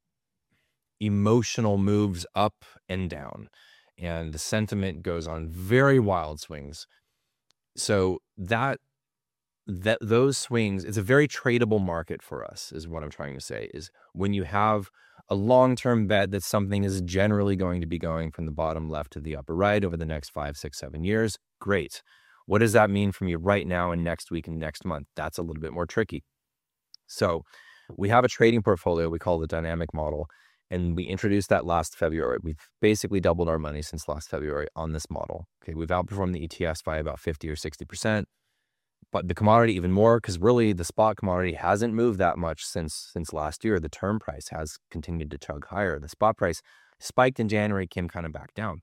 emotional moves up and down. And the sentiment goes on very wild swings. So that that those swings, it's a very tradable market for us, is what I'm trying to say, is when you have a long-term bet that something is generally going to be going from the bottom left to the upper right over the next five, six, seven years, great. What does that mean from you right now and next week and next month? That's a little bit more tricky. So we have a trading portfolio we call the dynamic model. And we introduced that last February. We've basically doubled our money since last February on this model. Okay, we've outperformed the E T Fs by about fifty or sixty percent, but the commodity even more, because really the spot commodity hasn't moved that much since since last year. The term price has continued to chug higher. The spot price spiked in January, came kind of back down.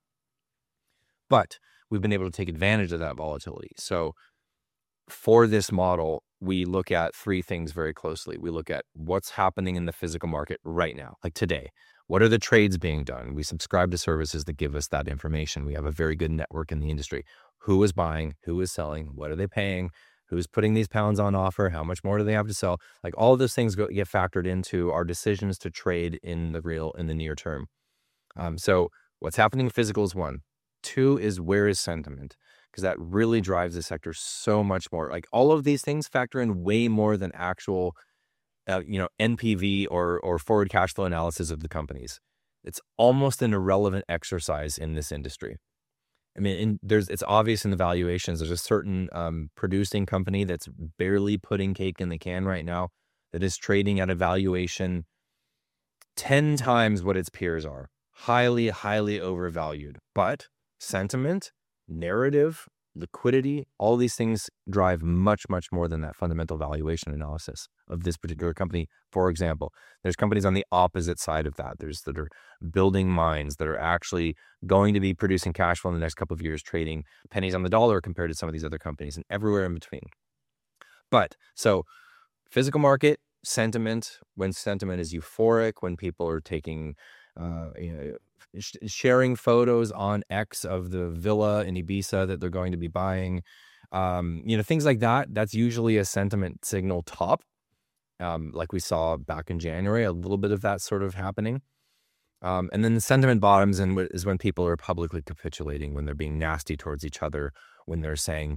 But we've been able to take advantage of that volatility. So for this model, we look at three things very closely. We look at what's happening in the physical market right now, like today. What are the trades being done? We subscribe to services that give us that information. We have a very good network in the industry. Who is buying? Who is selling? What are they paying? Who's putting these pounds on offer? How much more do they have to sell? Like all of those things go, get factored into our decisions to trade in the real, in the near term. Um, so what's happening in physical is one. Two is, where is sentiment? Because that really drives the sector so much more. Like all of these things factor in way more than actual, uh, you know, N P V or or forward cash flow analysis of the companies. It's almost an irrelevant exercise in this industry. I mean, in, there's it's obvious in the valuations. There's a certain um, producing company that's barely putting cake in the can right now that is trading at a valuation ten times what its peers are. Highly, highly overvalued. But sentiment, narrative, liquidity, all these things drive much, much more than that fundamental valuation analysis of this particular company. For example, there's companies on the opposite side of that. There's that are building mines that are actually going to be producing cash flow in the next couple of years, trading pennies on the dollar compared to some of these other companies, and everywhere in between. But so physical market, sentiment, when sentiment is euphoric, when people are taking uh, you know, sharing photos on X of the villa in Ibiza that they're going to be buying, Um, you know, things like that, that's usually a sentiment signal top. Um, like we saw back in January, a little bit of that sort of happening. Um, and then the sentiment bottoms and is when people are publicly capitulating, when they're being nasty towards each other, when they're saying,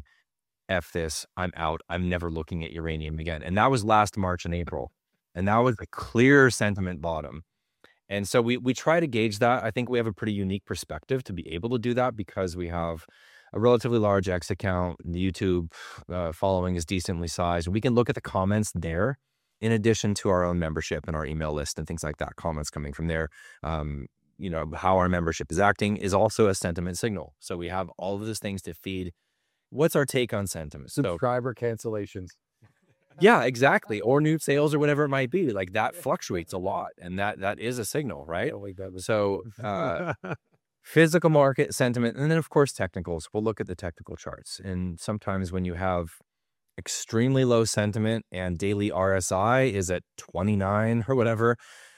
F this, I'm out, I'm never looking at uranium again. And that was last March and April. And that was a clear sentiment bottom. And so we we try to gauge that. I think we have a pretty unique perspective to be able to do that because we have a relatively large X account. The YouTube uh, following is decently sized. We can look at the comments there in addition to our own membership and our email list and things like that, comments coming from there. Um, you know, how our membership is acting is also a sentiment signal. So we have all of those things to feed. What's our take on sentiment? So, Subscriber cancellations. yeah, exactly. Or new sales or whatever it might be. Like that fluctuates a lot. And that that is a signal, right? Like that was- So uh, physical market sentiment, and then of course technicals. We'll look at the technical charts. And sometimes when you have extremely low sentiment and daily R S I is at twenty-nine or whatever,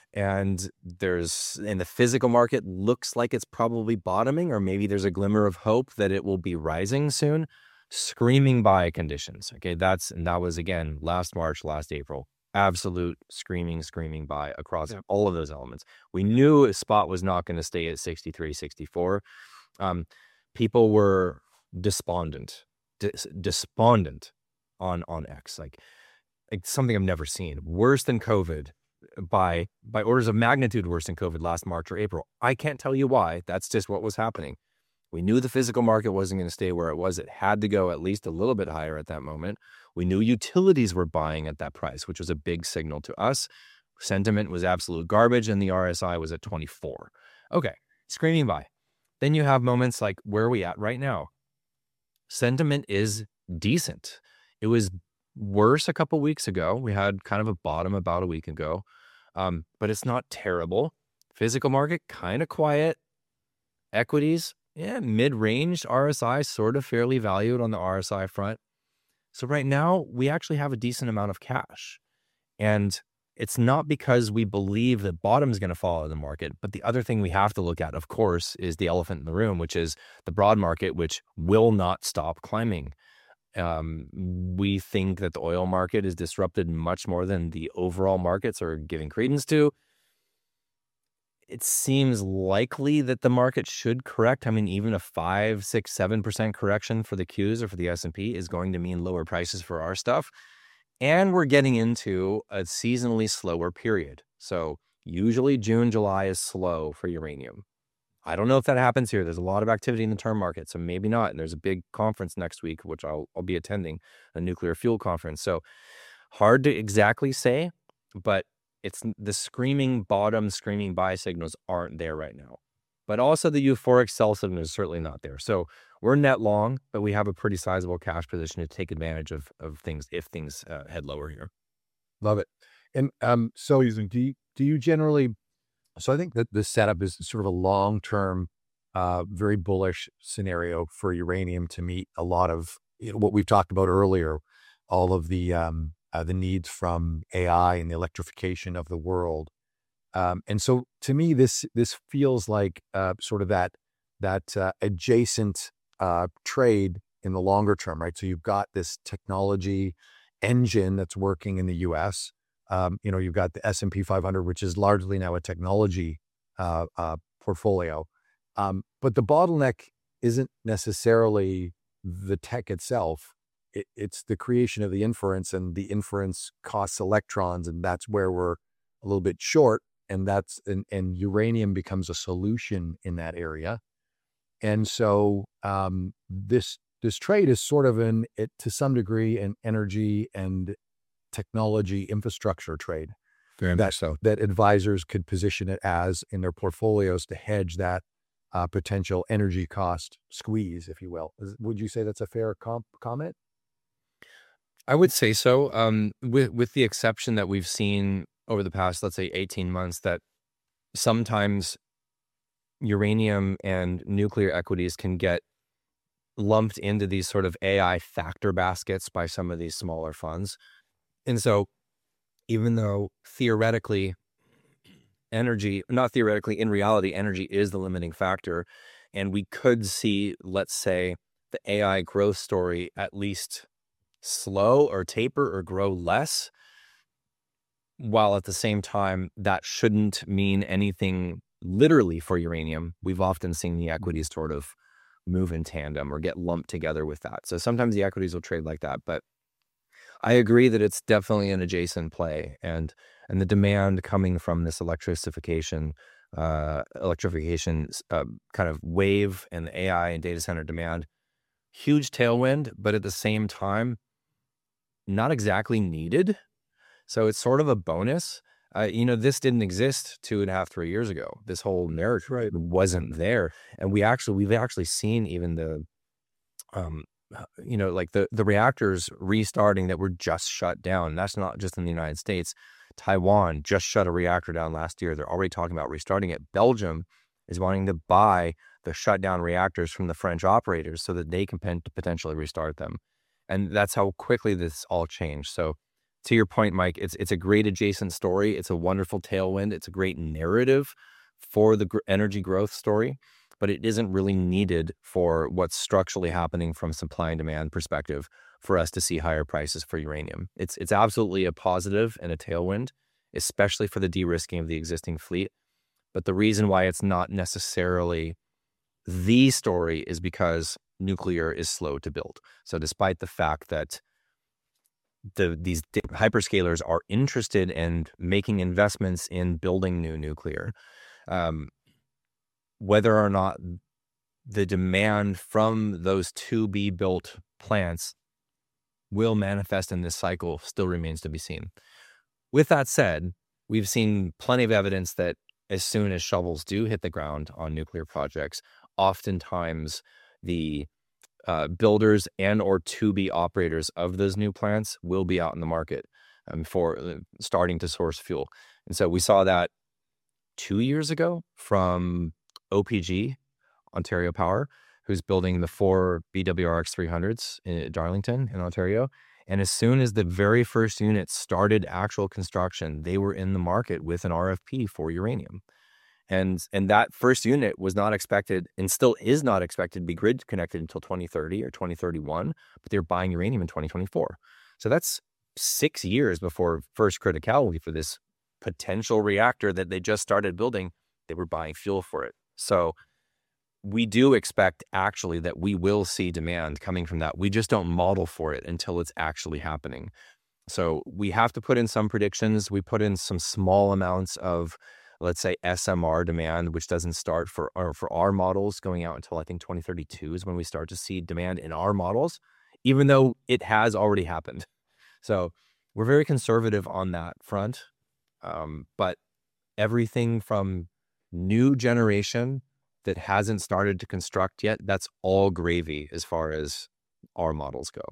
and there's in the physical market looks like it's probably bottoming, or maybe there's a glimmer of hope that it will be rising soon. Screaming buy conditions. Okay, that's and that was again last March, last April. Absolute screaming, screaming buy across Yeah. all of those elements. We knew spot was not going to stay at sixty-three, sixty-four. Um, people were despondent, dis- despondent on on X, like, like something I've never seen. Worse than COVID by by orders of magnitude worse than COVID last March or April. I can't tell you why. That's just what was happening. We knew the physical market wasn't going to stay where it was. It had to go at least a little bit higher at that moment. We knew utilities were buying at that price, which was a big signal to us. Sentiment was absolute garbage and the R S I was at twenty-four. Okay, screaming buy. Then you have moments like where are we at right now? Sentiment is decent. It was worse a couple weeks ago. We had kind of a bottom about a week ago, um, but it's not terrible. Physical market, kind of quiet. Equities, yeah, mid-range. R S I, sort of fairly valued on the R S I front. So right now, we actually have a decent amount of cash. And it's not because we believe that bottom is going to fall in the market. But the other thing we have to look at, of course, is the elephant in the room, which is the broad market, which will not stop climbing. Um, we think that the oil market is disrupted much more than the overall markets are giving credence to. It seems likely that the market should correct. I mean, even a five, six, seven percent correction for the Qs or for the S and P is going to mean lower prices for our stuff. And we're getting into a seasonally slower period. So usually June, July is slow for uranium. I don't know if that happens here. There's a lot of activity in the term market, so maybe not. And there's a big conference next week, which I'll, I'll be attending, a nuclear fuel conference. So hard to exactly say, but it's the screaming bottom, screaming buy signals aren't there right now. But also the euphoric sell signal is certainly not there. So we're net long, but we have a pretty sizable cash position to take advantage of of things if things uh, head lower here. Love it. And um, so do you, do you generally, so I think that the setup is sort of a long-term, uh, very bullish scenario for uranium to meet a lot of you know, what we've talked about earlier, all of the, um, uh, the needs from A I and the electrification of the world. Um, and so to me, this, this feels like uh, sort of that, that uh, adjacent uh, trade in the longer term, right? So you've got this technology engine that's working in the U S. Um, you know, you've got the S and P five hundred, which is largely now a technology uh, uh, portfolio. Um, but the bottleneck isn't necessarily the tech itself. It, it's the creation of the inference, and the inference costs electrons, and that's where we're a little bit short. And that's and, and uranium becomes a solution in that area. And so um, this this trade is sort of an it to some degree an energy and technology infrastructure trade. Very that, so. that advisors could position it as in their portfolios to hedge that uh, potential energy cost squeeze, if you will. Is, would you say that's a fair comp- comment? I would say so, um, with with the exception that we've seen over the past, let's say, eighteen months, that sometimes uranium and nuclear equities can get lumped into these sort of A I factor baskets by some of these smaller funds. And so even though theoretically energy, not theoretically, in reality, energy is the limiting factor, and we could see, let's say, the A I growth story at least slow or taper or grow less, while at the same time, that shouldn't mean anything literally for uranium. We've often seen the equities sort of move in tandem or get lumped together with that. So sometimes the equities will trade like that, but I agree that it's definitely an adjacent play, and and the demand coming from this electrification, uh, electrification uh, kind of wave, and the A I and data center demand, huge tailwind, but at the same time, not exactly needed. So it's sort of a bonus. Uh, you know, this didn't exist two and a half, three years ago. This whole narrative Right. wasn't there, and we actually we've actually seen even the, um, you know, like the the reactors restarting that were just shut down. That's not just in the United States. Taiwan just shut a reactor down last year. They're already talking about restarting it. Belgium is wanting to buy the shut down reactors from the French operators so that they can pen- potentially restart them, and that's how quickly this all changed. So, to your point, Mike, it's it's a great adjacent story. It's a wonderful tailwind. It's a great narrative for the gr- energy growth story, but it isn't really needed for what's structurally happening from supply and demand perspective for us to see higher prices for uranium. It's it's absolutely a positive and a tailwind, especially for the de-risking of the existing fleet. But the reason why it's not necessarily the story is because nuclear is slow to build. So despite the fact that the these hyperscalers are interested in making investments in building new nuclear, um, whether or not the demand from those to be built plants will manifest in this cycle still remains to be seen. With that said, we've seen plenty of evidence that as soon as shovels do hit the ground on nuclear projects, oftentimes the uh, builders and or to-be operators of those new plants will be out in the market um, for uh, starting to source fuel. And so we saw that two years ago from O P G, Ontario Power, who's building the four B W R X three hundreds in Darlington in Ontario. And as soon as the very first unit started actual construction, they were in the market with an R F P for uranium. And and that first unit was not expected, and still is not expected, to be grid connected until twenty thirty or twenty thirty-one, but they're buying uranium in twenty twenty-four. So that's six years before first criticality for this potential reactor that they just started building. They were buying fuel for it. So we do expect actually that we will see demand coming from that. We just don't model for it until it's actually happening. So we have to put in some predictions. We put in some small amounts of, let's say, S M R demand, which doesn't start for our, for our models going out until I think twenty thirty-two is when we start to see demand in our models, even though it has already happened. So we're very conservative on that front. Um, but everything from new generation that hasn't started to construct yet, that's all gravy as far as our models go.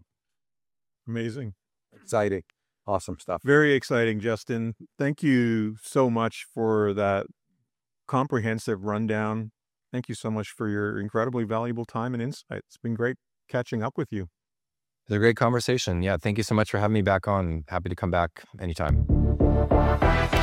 Amazing. Exciting. Awesome stuff. Very exciting, Justin. Thank you so much for that comprehensive rundown. Thank you so much for your incredibly valuable time and insight. It's been great catching up with you. It's a great conversation. Yeah, thank you so much for having me back on. Happy to come back anytime.